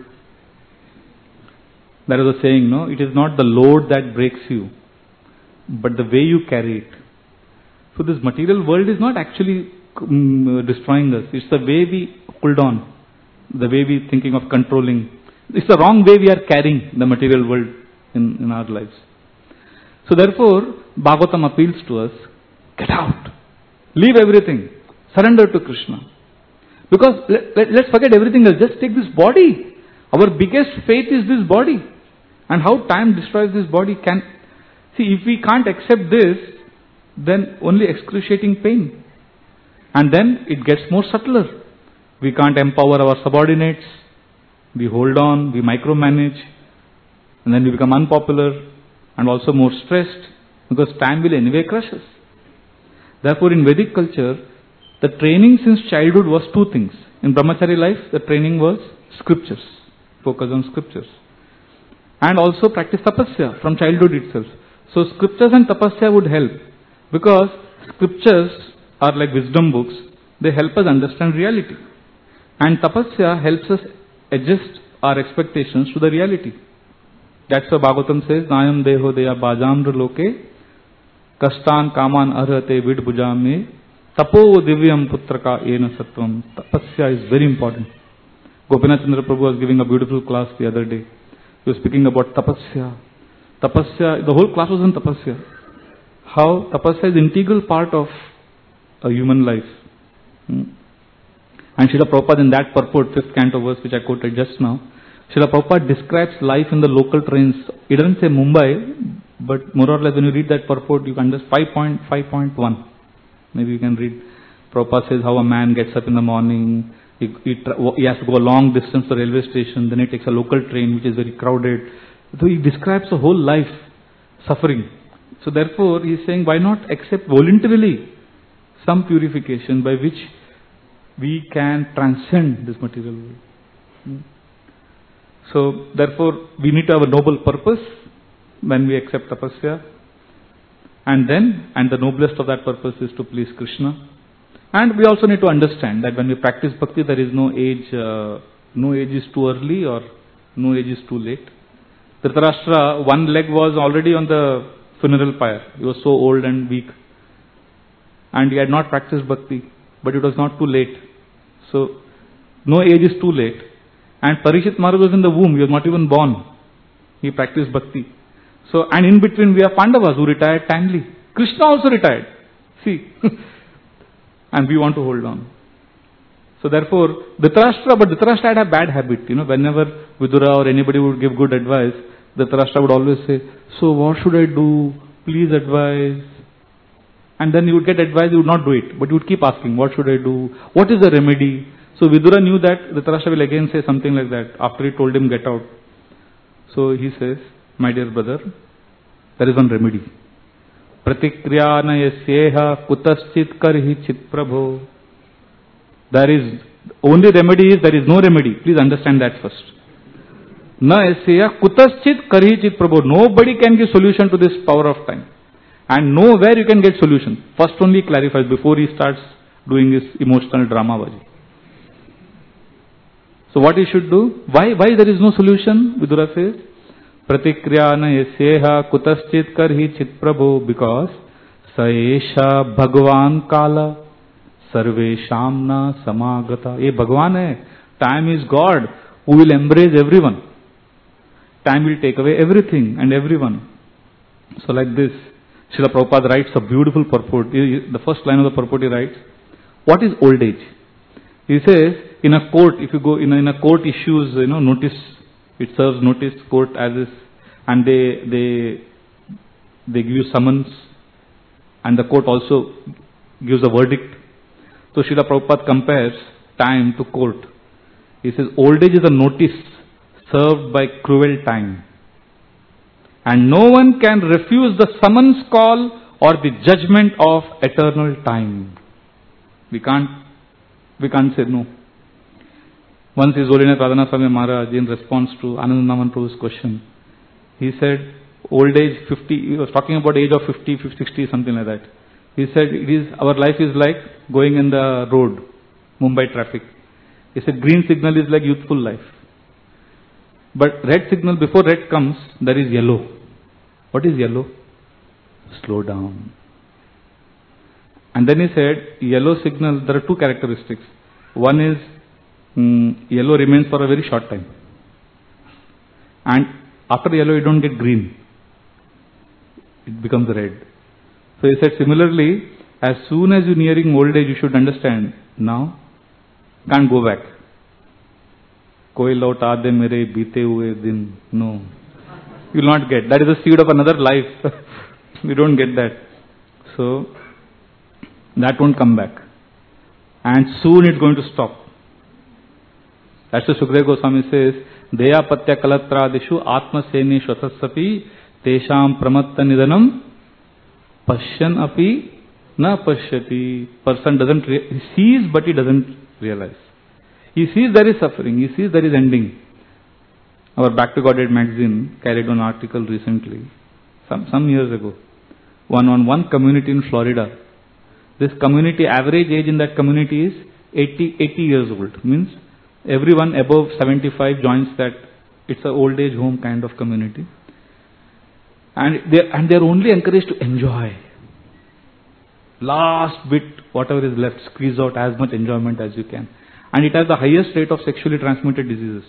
[SPEAKER 2] That is a saying, no? It is not the load that breaks you, but the way you carry it. So this material world is not actually um, destroying us. It's the way we hold on, the way we thinking of controlling. It's the wrong way we are carrying the material world in, in our lives. So therefore, Bhagavatam appeals to us, get out, leave everything, surrender to Krishna. Because let, let, let's forget everything else, just take this body. Our biggest faith is this body. And how time destroys this body can... See, if we can't accept this, then only excruciating pain. And then it gets more subtler. We can't empower our subordinates. We hold on, we micromanage. And then we become unpopular and also more stressed. Because time will anyway crush us. Therefore, in Vedic culture, the training since childhood was two things. In Brahmachari life, the training was scriptures. Focus on scriptures. And also practice tapasya from childhood itself. So scriptures and tapasya would help. Because scriptures are like wisdom books. They help us understand reality. And tapasya helps us adjust our expectations to the reality. That's why Bhagavatam says, Nayam deho deya bhajamra loke kastan kaman arhate vidbhujame tapo divyam putraka ena sattvam. Tapasya is very important. Gopinath Chandra Prabhu was giving a beautiful class the other day. He was speaking about tapasya. Tapasya, the whole class was on tapasya. How tapasya is an integral part of a human life. Hmm? And Srila Prabhupada in that purport, fifth canto verse which I quoted just now, Srila Prabhupada describes life in the local trains. He doesn't say Mumbai, but more or less when you read that purport, you can understand five point five point one. Maybe you can read. Prabhupada says how a man gets up in the morning, he, he, he has to go a long distance to the railway station, then he takes a local train which is very crowded. So he describes a whole life suffering. So therefore he is saying, why not accept voluntarily some purification by which we can transcend this material world. Hmm. So therefore we need to have a noble purpose when we accept tapasya, and then, and the noblest of that purpose is to please Krishna. And we also need to understand that when we practice bhakti, there is no age, uh, no age is too early or no age is too late. Dhritarashtra, one leg was already on the funeral pyre. He was so old and weak. And he had not practiced bhakti, but it was not too late. So, no age is too late. And Parikshit Maharaj was in the womb, he was not even born. He practiced bhakti. So, and in between we have Pandavas who retired timely. Krishna also retired. See. And we want to hold on. So therefore, Dhritarashtra, but Dhritarashtra had a bad habit. You know, whenever Vidura or anybody would give good advice, Dhritarashtra would always say, so what should I do? Please advise. And then he would get advice, he would not do it. But he would keep asking, what should I do? What is the remedy? So Vidura knew that Dhritarashtra will again say something like that after he told him, get out. So he says, my dear brother, there is one remedy. Pratikriya yasyeha kutaschit karhi chit prabho. There is, only remedy is, there is no remedy. Please understand that first. Na yasyeha kutaschit karhi chit prabho. Nobody can give solution to this power of time. And nowhere you can get solution. First only clarifies before he starts doing his emotional drama. Baji. So what he should do? Why, why there is no solution? Vidura says, Pratikriya yasyeha kutaschit karhi chit prabho, because saesha bhagwan kala sarvesham na samagata. Ye Bhagwan hai. Time is God who will embrace everyone. Time will take away everything and everyone. So like this, Srila Prabhupada writes a beautiful purport. The first line of the purport he writes, what is old age? He says, in a court, if you go in a, in a court issues, you know, notice, it serves notice, court as is, and they, they, they give you summons, and the court also gives a verdict. So Srila Prabhupada compares time to court. He says, old age is a notice served by cruel time. And no one can refuse the summons call or the judgment of eternal time. We can't, we can't say no. Once His Holiness Radhanath Swami Maharaj, in response to Anandandaman Prabhu's question, he said, old age fifty, he was talking about age of fifty, sixty, something like that. He said, it is, our life is like going in the road, Mumbai traffic. He said, green signal is like youthful life. But red signal, before red comes, there is yellow. What is yellow? Slow down. And then he said, yellow signal, there are two characteristics. One is, mm, yellow remains for a very short time. And after yellow, you don't get green. It becomes red. So he said, similarly, as soon as you're nearing old age, you should understand, now, can't go back. Koi lauta de mere bite hue din. No. You will not get. That is the seed of another life. You don't get that. So, that won't come back. And soon it's going to stop. That's why Sukadeva Goswami says, Deya patya kalatradishu atma seni shvatassapi tesham pramatta nidanam pashyan api na pashyati. Person doesn't, re- he sees but he doesn't realize. He sees there is suffering, he sees there is ending. Our Back to Godhead magazine carried an article recently, some, some years ago, one on one community in Florida. This community, average age in that community is eighty, eighty years old. Means everyone above seventy-five joins that. It's an old age home kind of community. And they and they are only encouraged to enjoy. Last bit, whatever is left, squeeze out as much enjoyment as you can. And it has the highest rate of sexually transmitted diseases.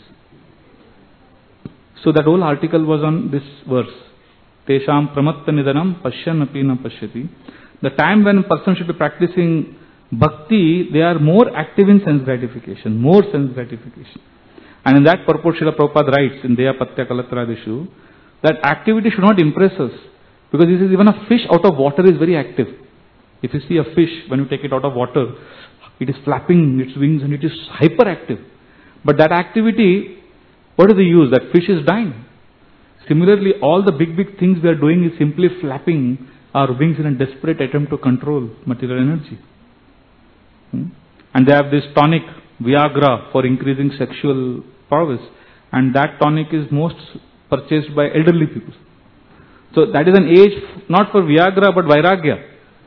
[SPEAKER 2] So that whole article was on this verse. Tesham pramatta nidanam pashyan api na pashyati. The time when a person should be practicing Bhakti, they are more active in sense gratification, more sense gratification. And in that purport, Srila Prabhupada writes in Deya Patya Kalatradishu, that activity should not impress us. Because this is even a fish out of water is very active. If you see a fish, when you take it out of water, it is flapping its wings and it is hyperactive. But that activity, what do they use? That fish is dying. Similarly, all the big, big things we are doing is simply flapping our wings in a desperate attempt to control material energy. Hmm? And they have this tonic, Viagra, for increasing sexual prowess. And that tonic is most purchased by elderly people. So that is an age not for Viagra but Vairagya.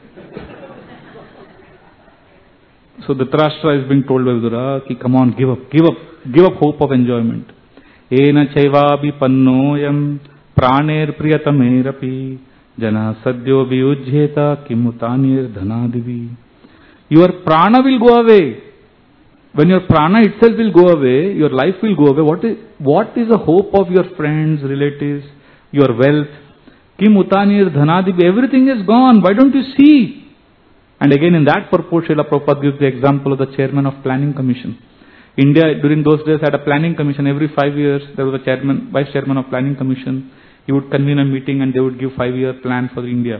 [SPEAKER 2] So Dhritarashtra is being told by Vidura, ki come on, give up, give up, give up hope of enjoyment. Ena chaivabi pannoyam praner priyatamerapi jana sadyo viyujheta kimutanir dhanadivi. Your prana will go away. When your prana itself will go away, your life will go away. What is, what is the hope of your friends, relatives, your wealth? Kim utanir dhanadivi, everything is gone. Why don't you see? And again in that purport, Srila Prabhupada gives the example of the chairman of planning commission. India during those days had a planning commission. Every five years there was a chairman, vice chairman of planning commission. He would convene a meeting and they would give five year plan for India.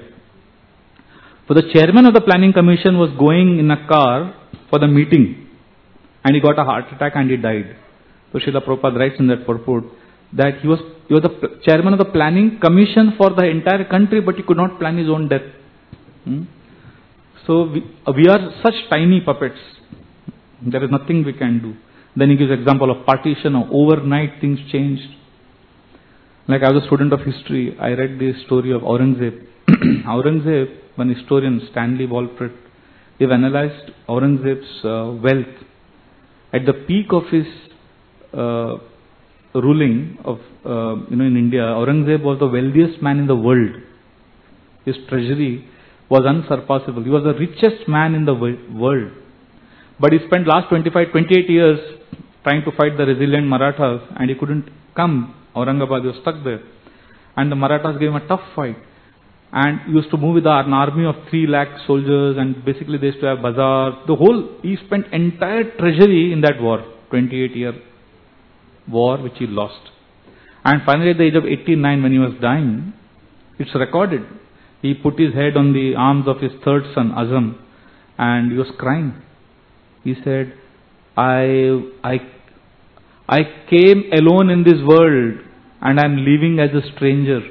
[SPEAKER 2] So the chairman of the planning commission was going in a car for the meeting and he got a heart attack and he died. So Srila Prabhupada writes in that purport that he was, he was the chairman of the planning commission for the entire country but he could not plan his own death. Hmm? So we, we are such tiny puppets. There is nothing we can do. Then he gives example of partition. Overnight things changed. Like I was a student of history, I read the story of Aurangzeb. Aurangzeb, one historian, Stanley Walpert, they've analyzed Aurangzeb's uh, wealth. At the peak of his uh, ruling of uh, you know in India, Aurangzeb was the wealthiest man in the world. His treasury was unsurpassable. He was the richest man in the world. But he spent last twenty-five, twenty-eight years trying to fight the resilient Marathas and he couldn't come. Aurangabad was stuck there. And the Marathas gave him a tough fight. And he used to move with an army of three lakh soldiers and basically they used to have bazaars. The whole, he spent entire treasury in that war, twenty-eight year war which he lost. And finally at the age of eighty-nine when he was dying, it's recorded. He put his head on the arms of his third son, Azam, and he was crying. He said, I, I, I came alone in this world and I am living as a stranger.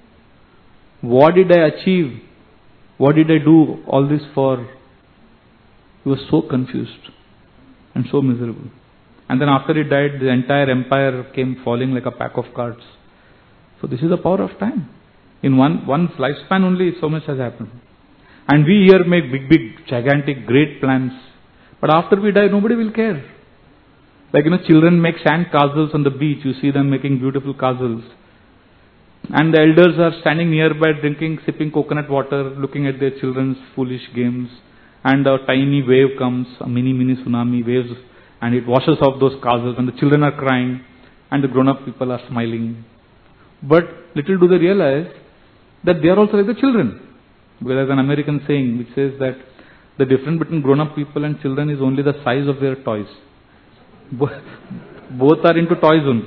[SPEAKER 2] What did I achieve? What did I do all this for? He was so confused and so miserable. And then after he died, the entire empire came falling like a pack of cards. So this is the power of time. In one one's lifespan only so much has happened. And we here make big, big, gigantic, great plans. But after we die, nobody will care. Like, you know, children make sand castles on the beach. You see them making beautiful castles. And the elders are standing nearby, drinking, sipping coconut water, looking at their children's foolish games. And a tiny wave comes, a mini, mini tsunami waves, and it washes off those castles. And the children are crying, and the grown-up people are smiling. But little do they realize that they are also like the children. Because there's an American saying which says that the difference between grown-up people and children is only the size of their toys. Both are into toys only.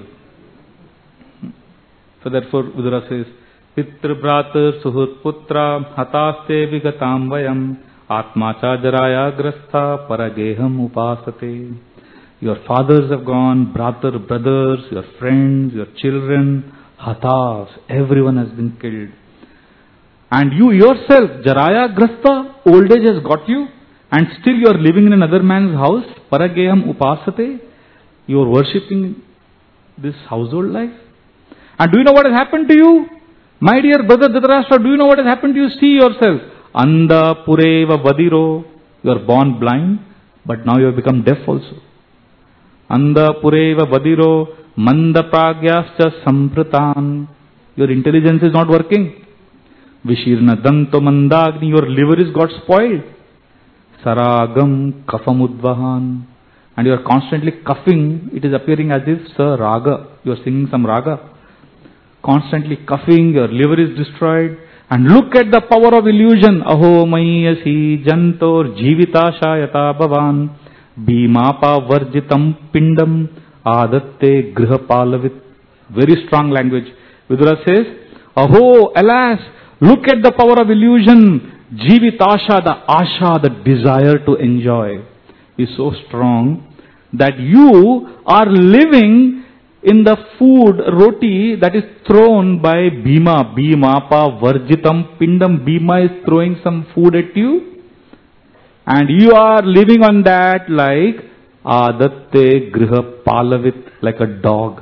[SPEAKER 2] So therefore Vidura says, Pitra Bhratar Suhut Putra Hataste Vigatam Vayam Atmacha Jaraya Grastha Parageham Upasate. Your fathers have gone, brother, brothers, your friends, your children, Hatas, everyone has been killed. And you yourself, Jaraya Grastha, old age has got you, and still you are living in another man's house, Parageham Upasate, you are worshipping this household life. And do you know what has happened to you? My dear brother Dhritarashtra, do you know what has happened to you? See yourself. Anda Pureva Vadiro, you are born blind, but now you have become deaf also. Anda Pureva Vadiro, Manda Pragyascha Sampratan, your intelligence is not working. Vishirna Danto Mandagni, your liver is got spoiled. Saragam Kafamudvahan, and you are constantly coughing. It is appearing as if, sir, raga, you are singing some raga. Constantly coughing, your liver is destroyed. And look at the power of illusion. Aho mayasi jantor jivitasha bhavan bhimapa varjitam pindam adatte grihapalavit. Very strong language. Vidura says, Aho, alas, look at the power of illusion. Jivitasha, the asha, the desire to enjoy, is so strong that you are living in the food, roti, that is thrown by Bhima. Bhimapa varjitam pindam. Bhima is throwing some food at you. And you are living on that like adatte griha palavit, like a dog.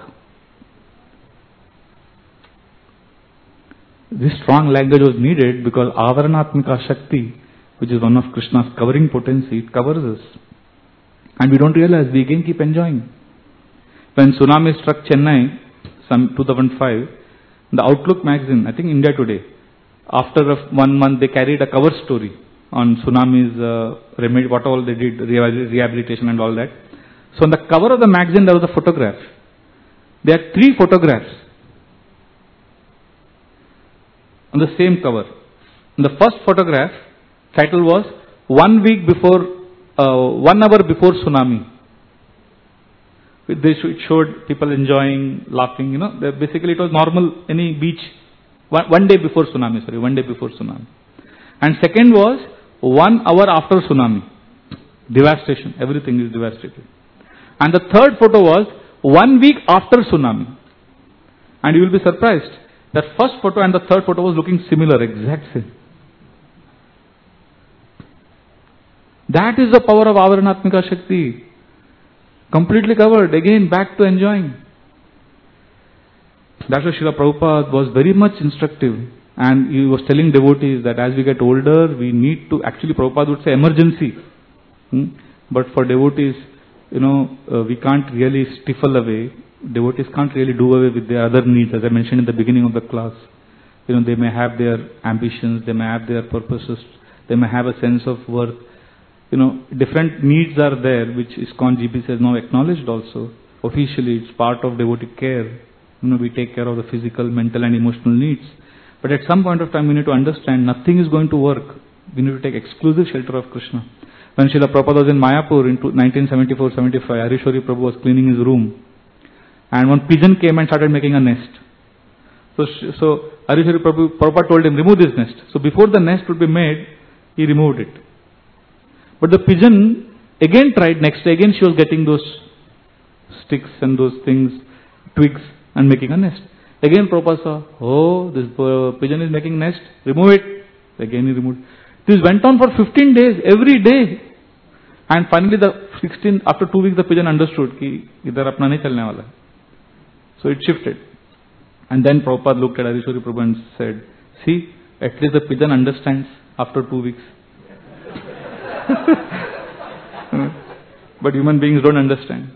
[SPEAKER 2] This strong language was needed because Avaranatmika Shakti, which is one of Krishna's covering potency, it covers us. And we don't realize, we again keep enjoying. When tsunami struck Chennai, some two thousand five, the Outlook magazine, I think India Today, after a, one month they carried a cover story on tsunami's uh, remedy, what all they did, rehabilitation and all that. So on the cover of the magazine there was a photograph. There are three photographs on the same cover. In the first photograph, title was one week before, uh, one hour before tsunami. They showed people enjoying, laughing, you know. Basically it was normal, any beach, one, one day before tsunami, sorry, one day before tsunami. And second was one hour after tsunami. Devastation, everything is devastated. And the third photo was one week after tsunami. And you will be surprised, that first photo and the third photo was looking similar, exact same. That is the power of Avaranatmika Shakti. Completely covered, again back to enjoying. That's why Srila Prabhupada was very much instructive. And he was telling devotees that as we get older, we need to, actually Prabhupada would say emergency. Hmm? But for devotees, you know, uh, we can't really stifle away. Devotees can't really do away with their other needs, as I mentioned in the beginning of the class. You know, they may have their ambitions, they may have their purposes, they may have a sense of worth. You know, different needs are there, which ISKCON G P has now acknowledged also. Officially, it's part of devotee care. You know, we take care of the physical, mental and emotional needs. But at some point of time, we need to understand nothing is going to work. We need to take exclusive shelter of Krishna. When Srila Prabhupada was in Mayapur in nineteen seventy-four seventy-five, Harishwari Prabhu was cleaning his room. And one pigeon came and started making a nest. So, so Harishwari Prabhu, Prabhupada told him, remove this nest. So before the nest would be made, he removed it. But the pigeon again tried next day, again she was getting those sticks and those things, twigs, and making a nest. Again Prabhupada saw, oh, this uh, pigeon is making nest, remove it. Again he removed it. This went on for fifteen days, every day. And finally the sixteenth, after two weeks the pigeon understood ki idhar apna nahi chalne wala. So it shifted. And then Prabhupada looked at Harishwari Prabhu and said, see, at least the pigeon understands after two weeks. But human beings don't understand.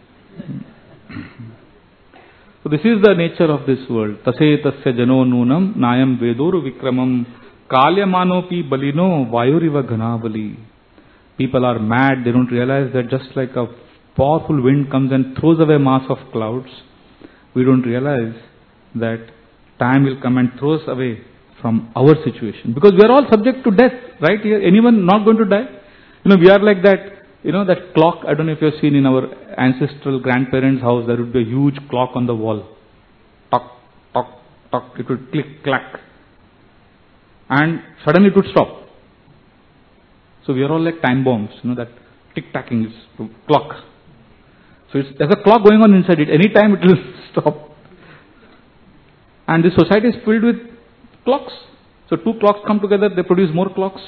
[SPEAKER 2] So this is the nature of this world. Tase tasya jano nunam nayam vedoru vikramam kalyamanopi balino vayuriva ghanavali. People are mad, they don't realize that just like a powerful wind comes and throws away mass of clouds, we don't realize that time will come and throw us away from our situation. Because we are all subject to death, right? Here, anyone not going to die? You know, we are like that, you know, that clock. I don't know if you have seen in our ancestral grandparents' house, there would be a huge clock on the wall. Tock, tock, tock. It would click, clack. And suddenly it would stop. So we are all like time bombs, you know, that tick-tacking is clock. So it's, there's a clock going on inside it. Any time it will stop. And this society is filled with clocks. So two clocks come together, they produce more clocks.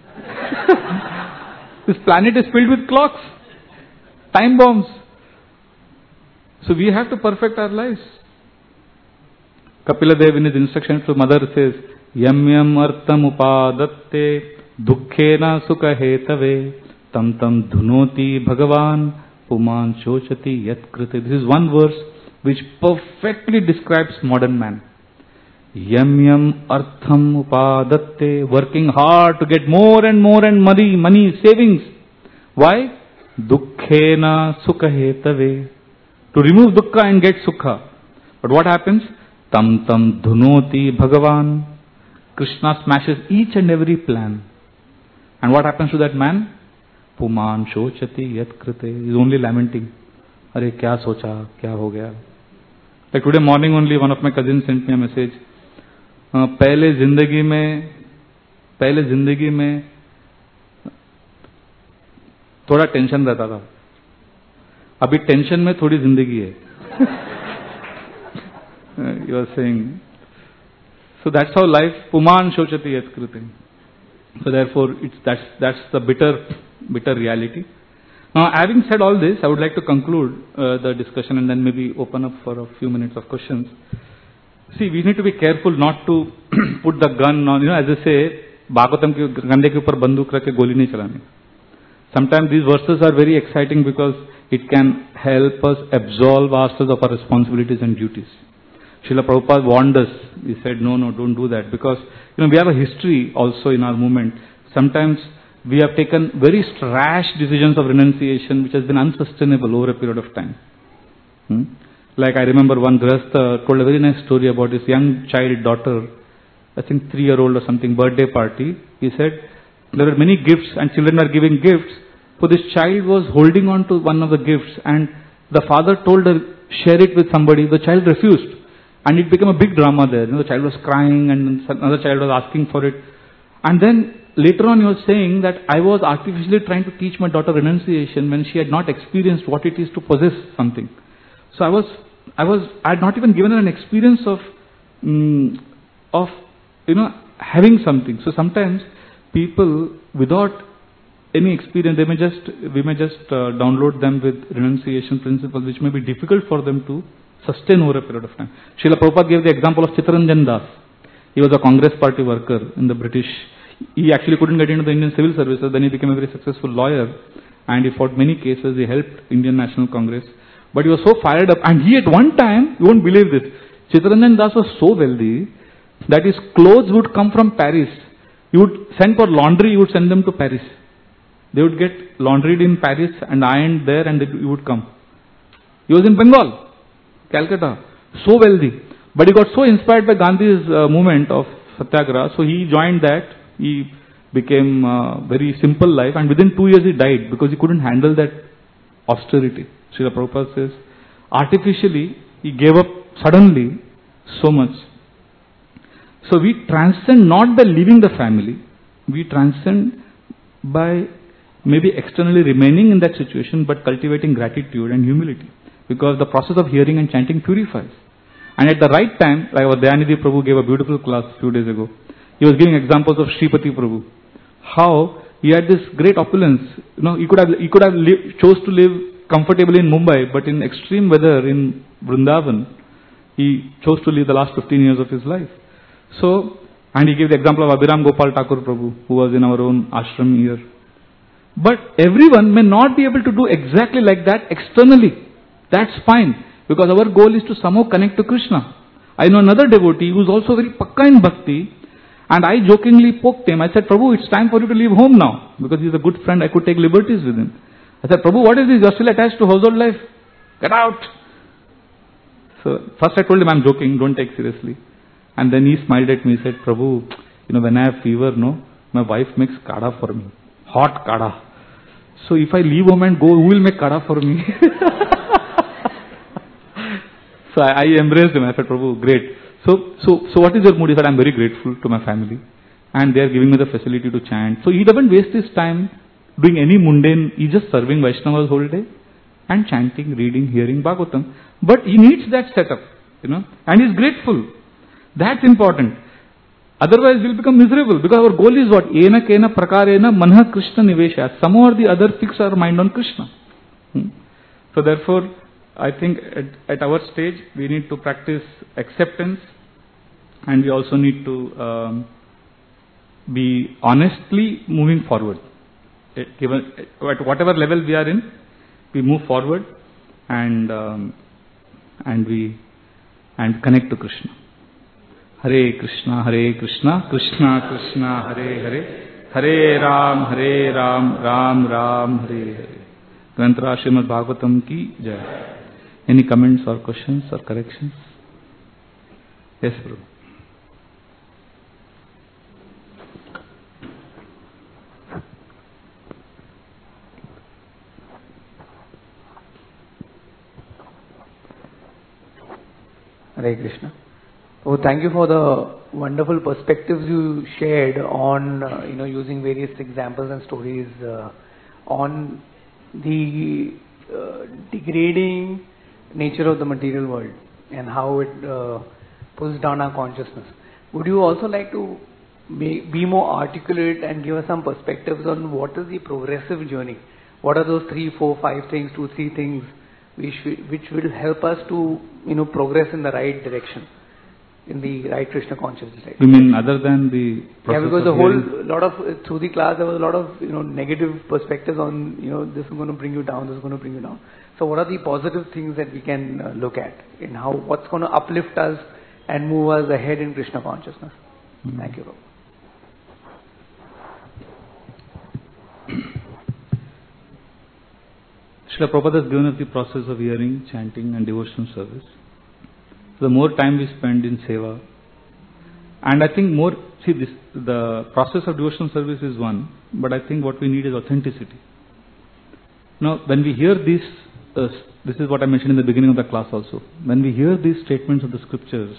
[SPEAKER 2] This planet is filled with clocks, time bombs. So we have to perfect our lives. Kapila Dev in his instruction to mother says, Yam yam artam upadatte dukkhena sukha hetave tam tam dhunoti bhagavan puman shochati yat krite. This is one verse which perfectly describes modern man. Yam yam artham upadatte, working hard to get more and more and money, money, savings. Why? Dukkhena sukha hetave. To remove dukkha and get sukha. But what happens? Tam tam dhunoti bhagavan. Krishna smashes each and every plan. And what happens to that man? Puman shochati yat krite. He is only lamenting. Are kya socha, kya ho gaya. Like today morning only one of my cousins sent me a message. Uh, पहले जिंदगी में पहले जिंदगी में थोड़ा tension रहता था, अभी टेंशन में थोड़ी जिंदगी है. You are saying. So that's how life. Puman shochati yat krite. So therefore, it's that's that's the bitter bitter reality. Now, having said all this, I would like to conclude uh, the discussion and then maybe open up for a few minutes of questions. See, we need to be careful not to put the gun on, you know, as they say, Bhagavatam ke gande ke upar banduk rakh ke goli nahi chalani. Sometimes these verses are very exciting because it can help us absolve ourselves of our responsibilities and duties. Srila Prabhupada warned us. He said, no, no, don't do that. Because, you know, we have a history also in our movement. Sometimes we have taken very rash decisions of renunciation which has been unsustainable over a period of time. Hmm? Like I remember one Grihastha told a very nice story about his young child daughter, I think three-year-old or something, birthday party. He said, there are many gifts and children are giving gifts. So this child was holding on to one of the gifts and the father told her, share it with somebody. The child refused. And it became a big drama there. You know, the child was crying and another child was asking for it. And then later on he was saying that I was artificially trying to teach my daughter renunciation when she had not experienced what it is to possess something. So I was, I was, I had not even given her an experience of, um, of, you know, having something. So sometimes people without any experience, they may just, we may just uh, download them with renunciation principles which may be difficult for them to sustain over a period of time. Srila Prabhupada gave the example of Chittaranjan Das. He was a Congress party worker in the British. He actually couldn't get into the Indian civil services. Then he became a very successful lawyer and he fought many cases. He helped Indian National Congress. But he was so fired up and he at one time, you won't believe this, Chittaranjan Das was so wealthy that his clothes would come from Paris. He would send for laundry, he would send them to Paris. They would get laundried in Paris and ironed there and he would come. He was in Bengal. Calcutta, so wealthy. But he got so inspired by Gandhi's uh, movement of Satyagraha, so he joined that. He became a uh, very simple life and within two years he died because he couldn't handle that austerity. Srila Prabhupada says, artificially he gave up suddenly so much. So we transcend not by leaving the family, we transcend by maybe externally remaining in that situation but cultivating gratitude and humility. Because the process of hearing and chanting purifies. And at the right time, like our Dayanidhi Prabhu gave a beautiful class a few days ago. He was giving examples of Sripati Prabhu. How he had this great opulence. You know, he could have, he could have li- chose to live comfortably in Mumbai, but in extreme weather in Vrindavan, he chose to live the last fifteen years of his life. So, and he gave the example of Abhiram Gopal Thakur Prabhu, who was in our own ashram here. But everyone may not be able to do exactly like that externally. That's fine, because our goal is to somehow connect to Krishna. I know another devotee who is also very pakka in bhakti, and I jokingly poked him. I said, Prabhu, it's time for you to leave home now, because he's a good friend, I could take liberties with him. I said, Prabhu, what is this? You're still attached to household life? Get out! So, first I told him, I'm joking, don't take seriously. And then he smiled at me, he said, Prabhu, you know, when I have fever, no, my wife makes kada for me. Hot kada. So if I leave home and go, who will make kada for me? So I, I embraced him. I said, Prabhu, great. So, so, so what is your mood? He said, I'm very grateful to my family. And they are giving me the facility to chant. So he doesn't waste his time doing any mundane. He's just serving Vaishnavas whole day. And chanting, reading, hearing Bhagavatam. But he needs that setup, you know. And he's grateful. That's important. Otherwise we'll become miserable. Because our goal is what? Ena kena prakarena manha Krishna nivesha. Somehow or the other fix our mind on Krishna. Hmm. So therefore, I think at, at our stage, we need to practice acceptance and we also need to um, be honestly moving forward. At, given, at whatever level we are in, we move forward and um, and we and connect to Krishna. Hare Krishna, Hare Krishna, Krishna Krishna, Hare Hare, Hare Ram, Hare Ram, Ram Ram, Hare Hare. Granthara Srimad Bhagavatam ki Jai. Any comments or questions or corrections? Yes, Prabhu.
[SPEAKER 3] Hare Krishna. Oh, thank you for the wonderful perspectives you shared on, uh, you know, using various examples and stories uh, on the uh, degrading nature of the material world and how it uh, pulls down our consciousness. Would you also like to be, be more articulate and give us some perspectives on what is the progressive journey? What are those three, four, five things, two, three things which which will help us to, you know, progress in the right direction, in the right Krishna consciousness? Right?
[SPEAKER 2] You mean other than the process?
[SPEAKER 3] Yeah, because
[SPEAKER 2] of
[SPEAKER 3] the whole
[SPEAKER 2] hearing?
[SPEAKER 3] lot of through the class there was a lot of, you know, negative perspectives on, you know, this is going to bring you down, this is going to bring you down. So what are the positive things that we can uh, look at in how what's going to uplift us and move us ahead in Krishna consciousness? Mm-hmm. Thank you, Prabhu.
[SPEAKER 2] Srila Prabhupada has given us the process of hearing, chanting and devotional service. The more time we spend in seva, and I think more, see this, the process of devotional service is one, but I think what we need is authenticity. Now when we hear these, uh, this is what I mentioned in the beginning of the class also, when we hear these statements of the scriptures,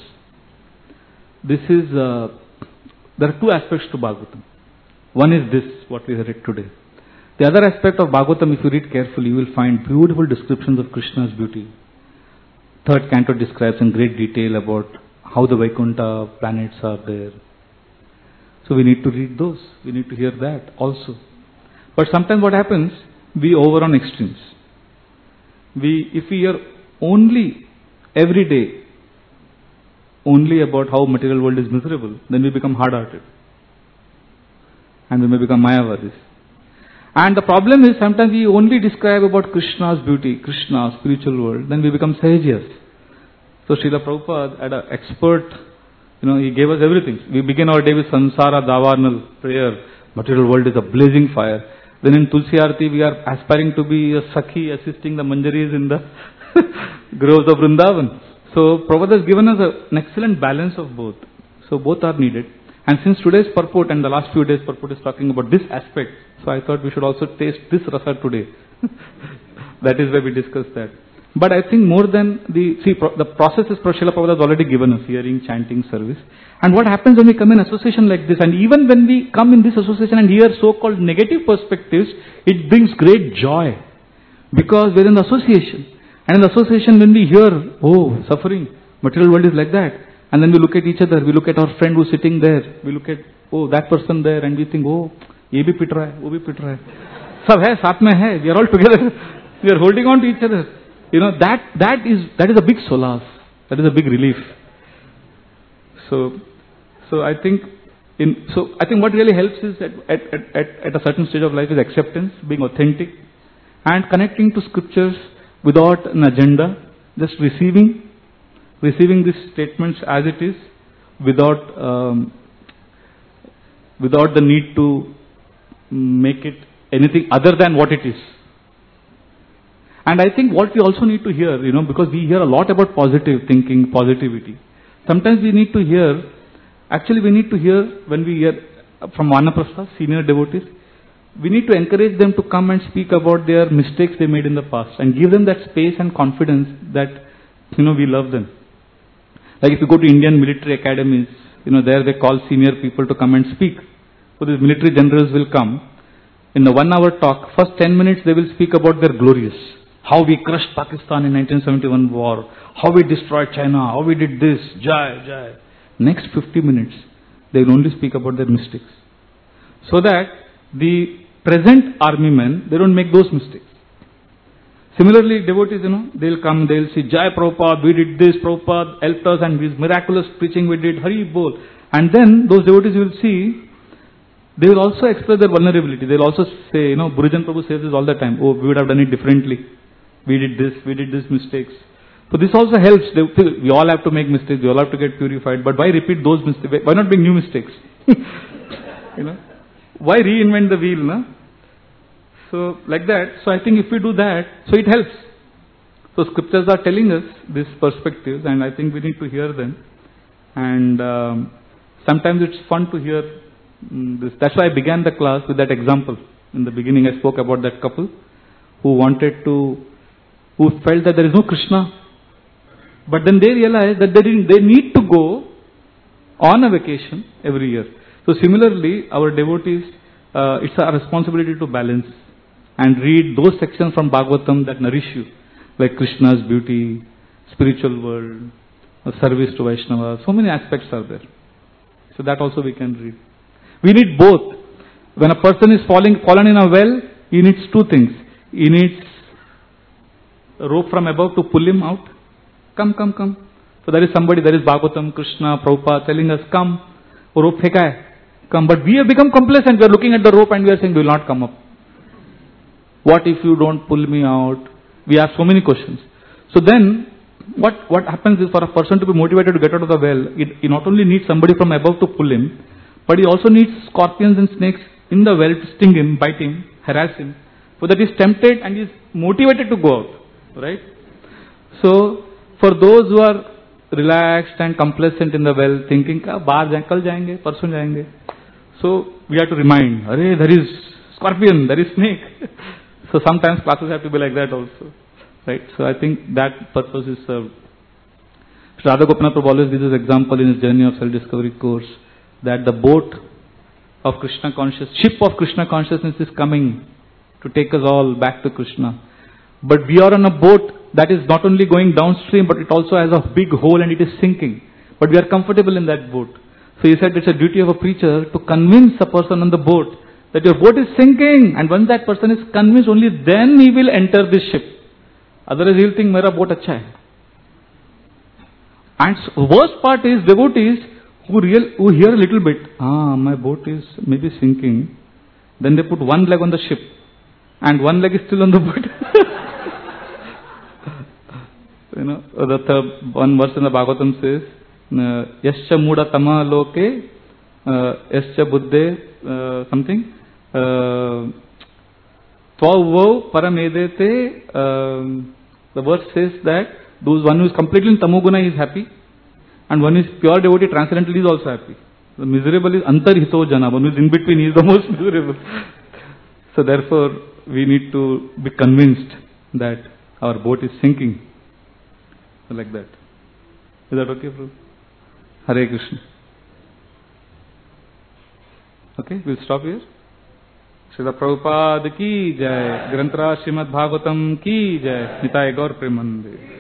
[SPEAKER 2] this is, uh, there are two aspects to Bhagavatam. One is this, what we read today. The other aspect of Bhagavatam, if you read carefully, you will find beautiful descriptions of Krishna's beauty. Third canto describes in great detail about how the Vaikuntha planets are there. So we need to read those. We need to hear that also. But sometimes what happens, we over on extremes. We, if we hear only, every day, only about how material world is miserable, then we become hard-hearted. And we may become Mayavadis. And the problem is sometimes we only describe about Krishna's beauty, Krishna's spiritual world, then we become Sahajiyas. So Srila Prabhupada had an expert, you know, he gave us everything. We begin our day with Sansara Davarnal prayer. Material world is a blazing fire. Then in Tulsi Arati we are aspiring to be a Sakhi assisting the Manjaris in the groves of Vrindavan. So Prabhupada has given us a, an excellent balance of both. So both are needed. And since today's purport and the last few days purport is talking about this aspect, so I thought we should also taste this rasa today. That is why we discussed that. But I think more than the, see, pro, the process is Srila Prabhupada has already given us, hearing, chanting, service. And what happens when we come in association like this, and even when we come in this association and hear so-called negative perspectives, it brings great joy. Because we're in the association. And in the association when we hear, oh, suffering, material world is like that. And then we look at each other, we look at our friend who's sitting there, we look at, oh, that person there, and we think, oh, ye bhi pit raha hai, wo bhi pit raha hai. Sab hai, saath mein hai, we are all together, we are holding on to each other. You know, that, that is, that is a big solace, that is a big relief. So, so I think, in, so I think what really helps is at, at, at, at a certain stage of life is acceptance, being authentic, and connecting to scriptures without an agenda, just receiving, receiving these statements as it is, without um, without the need to make it anything other than what it is. And I think what we also need to hear, you know, because we hear a lot about positive thinking, positivity. Sometimes we need to hear, actually we need to hear when we hear from Vanaprastha, senior devotees, we need to encourage them to come and speak about their mistakes they made in the past and give them that space and confidence that, you know, we love them. Like if you go to Indian military academies, you know, there they call senior people to come and speak. So these military generals will come. In the one hour talk, first ten minutes they will speak about their glories. How we crushed Pakistan in nineteen seventy-one war. How we destroyed China. How we did this. Jai, Jai. Next fifty minutes, they will only speak about their mistakes. So that the present army men, they don't make those mistakes. Similarly, devotees, you know, they'll come, they'll say, Jai Prabhupada, we did this, Prabhupada helped us, and this miraculous preaching we did, Hari Bol. And then those devotees you will see, they will also express their vulnerability. They'll also say, you know, Gurujan Prabhu says this all the time, oh, we would have done it differently. We did this, we did this mistakes. So this also helps. They, we all have to make mistakes, we all have to get purified. But why repeat those mistakes? Why not make new mistakes? You know, why reinvent the wheel, no? So, like that, so I think if we do that, so it helps. So scriptures are telling us these perspectives, and I think we need to hear them. And um, sometimes it's fun to hear um, this. That's why I began the class with that example. In the beginning I spoke about that couple who wanted to, who felt that there is no Krishna. But then they realize that they didn't, they need to go on a vacation every year. So similarly, our devotees, uh, it's our responsibility to balance and read those sections from Bhagavatam that nourish you, like Krishna's beauty, spiritual world, service to Vaishnava. So many aspects are there. So that also we can read. We need both. When a person is falling, fallen in a well, he needs two things. He needs a rope from above to pull him out. Come, come, come. So there is somebody, there is Bhagavatam, Krishna, Prabhupada telling us, come. Oh, rope pheka hai. Come. But we have become complacent. We are looking at the rope and we are saying, we will not come up. What if you don't pull me out? We have so many questions. So then, what, what happens is for a person to be motivated to get out of the well, it, he not only needs somebody from above to pull him, but he also needs scorpions and snakes in the well to sting him, bite him, harass him, so that he is tempted and he is motivated to go out. Right? So, for those who are relaxed and complacent in the well, thinking, ka, baar ja, kal jayenge, parson jayenge. So, we have to remind, arey, there is scorpion, there is snake. So, sometimes classes have to be like that also. Right? So, I think that purpose is served. Radha Gopinath Prabhu always gives this example in his Journey of Self-Discovery course, that the boat of Krishna consciousness, ship of Krishna consciousness is coming to take us all back to Krishna. But we are on a boat that is not only going downstream, but it also has a big hole and it is sinking. But we are comfortable in that boat. So he said it's a duty of a preacher to convince a person on the boat that your boat is sinking. And once that person is convinced, only then he will enter this ship. Otherwise he will think, mera boat acha hai. And worst part is devotees who, real, who hear a little bit, ah, my boat is maybe sinking. Then they put one leg on the ship and one leg is still on the boat. You know, the third, one verse in the Bhagavatam says, Yascha Muda Tama Loke, Yascha Buddhe, something, Tvavo Paramedete. The verse says that those one who is completely in Tamoguna is happy, and one is pure devotee, transcendental, is also happy. The miserable is Antarhito Jana, one who is in between, he is the most miserable. So therefore, we need to be convinced that our boat is sinking. Like that. Is that okay, Prabhu? Hare Krishna. Okay, we'll stop here. Srila Prabhupada ki jai. Granthara Srimad Bhagavatam ki jai. Nitai Gaur Premanande.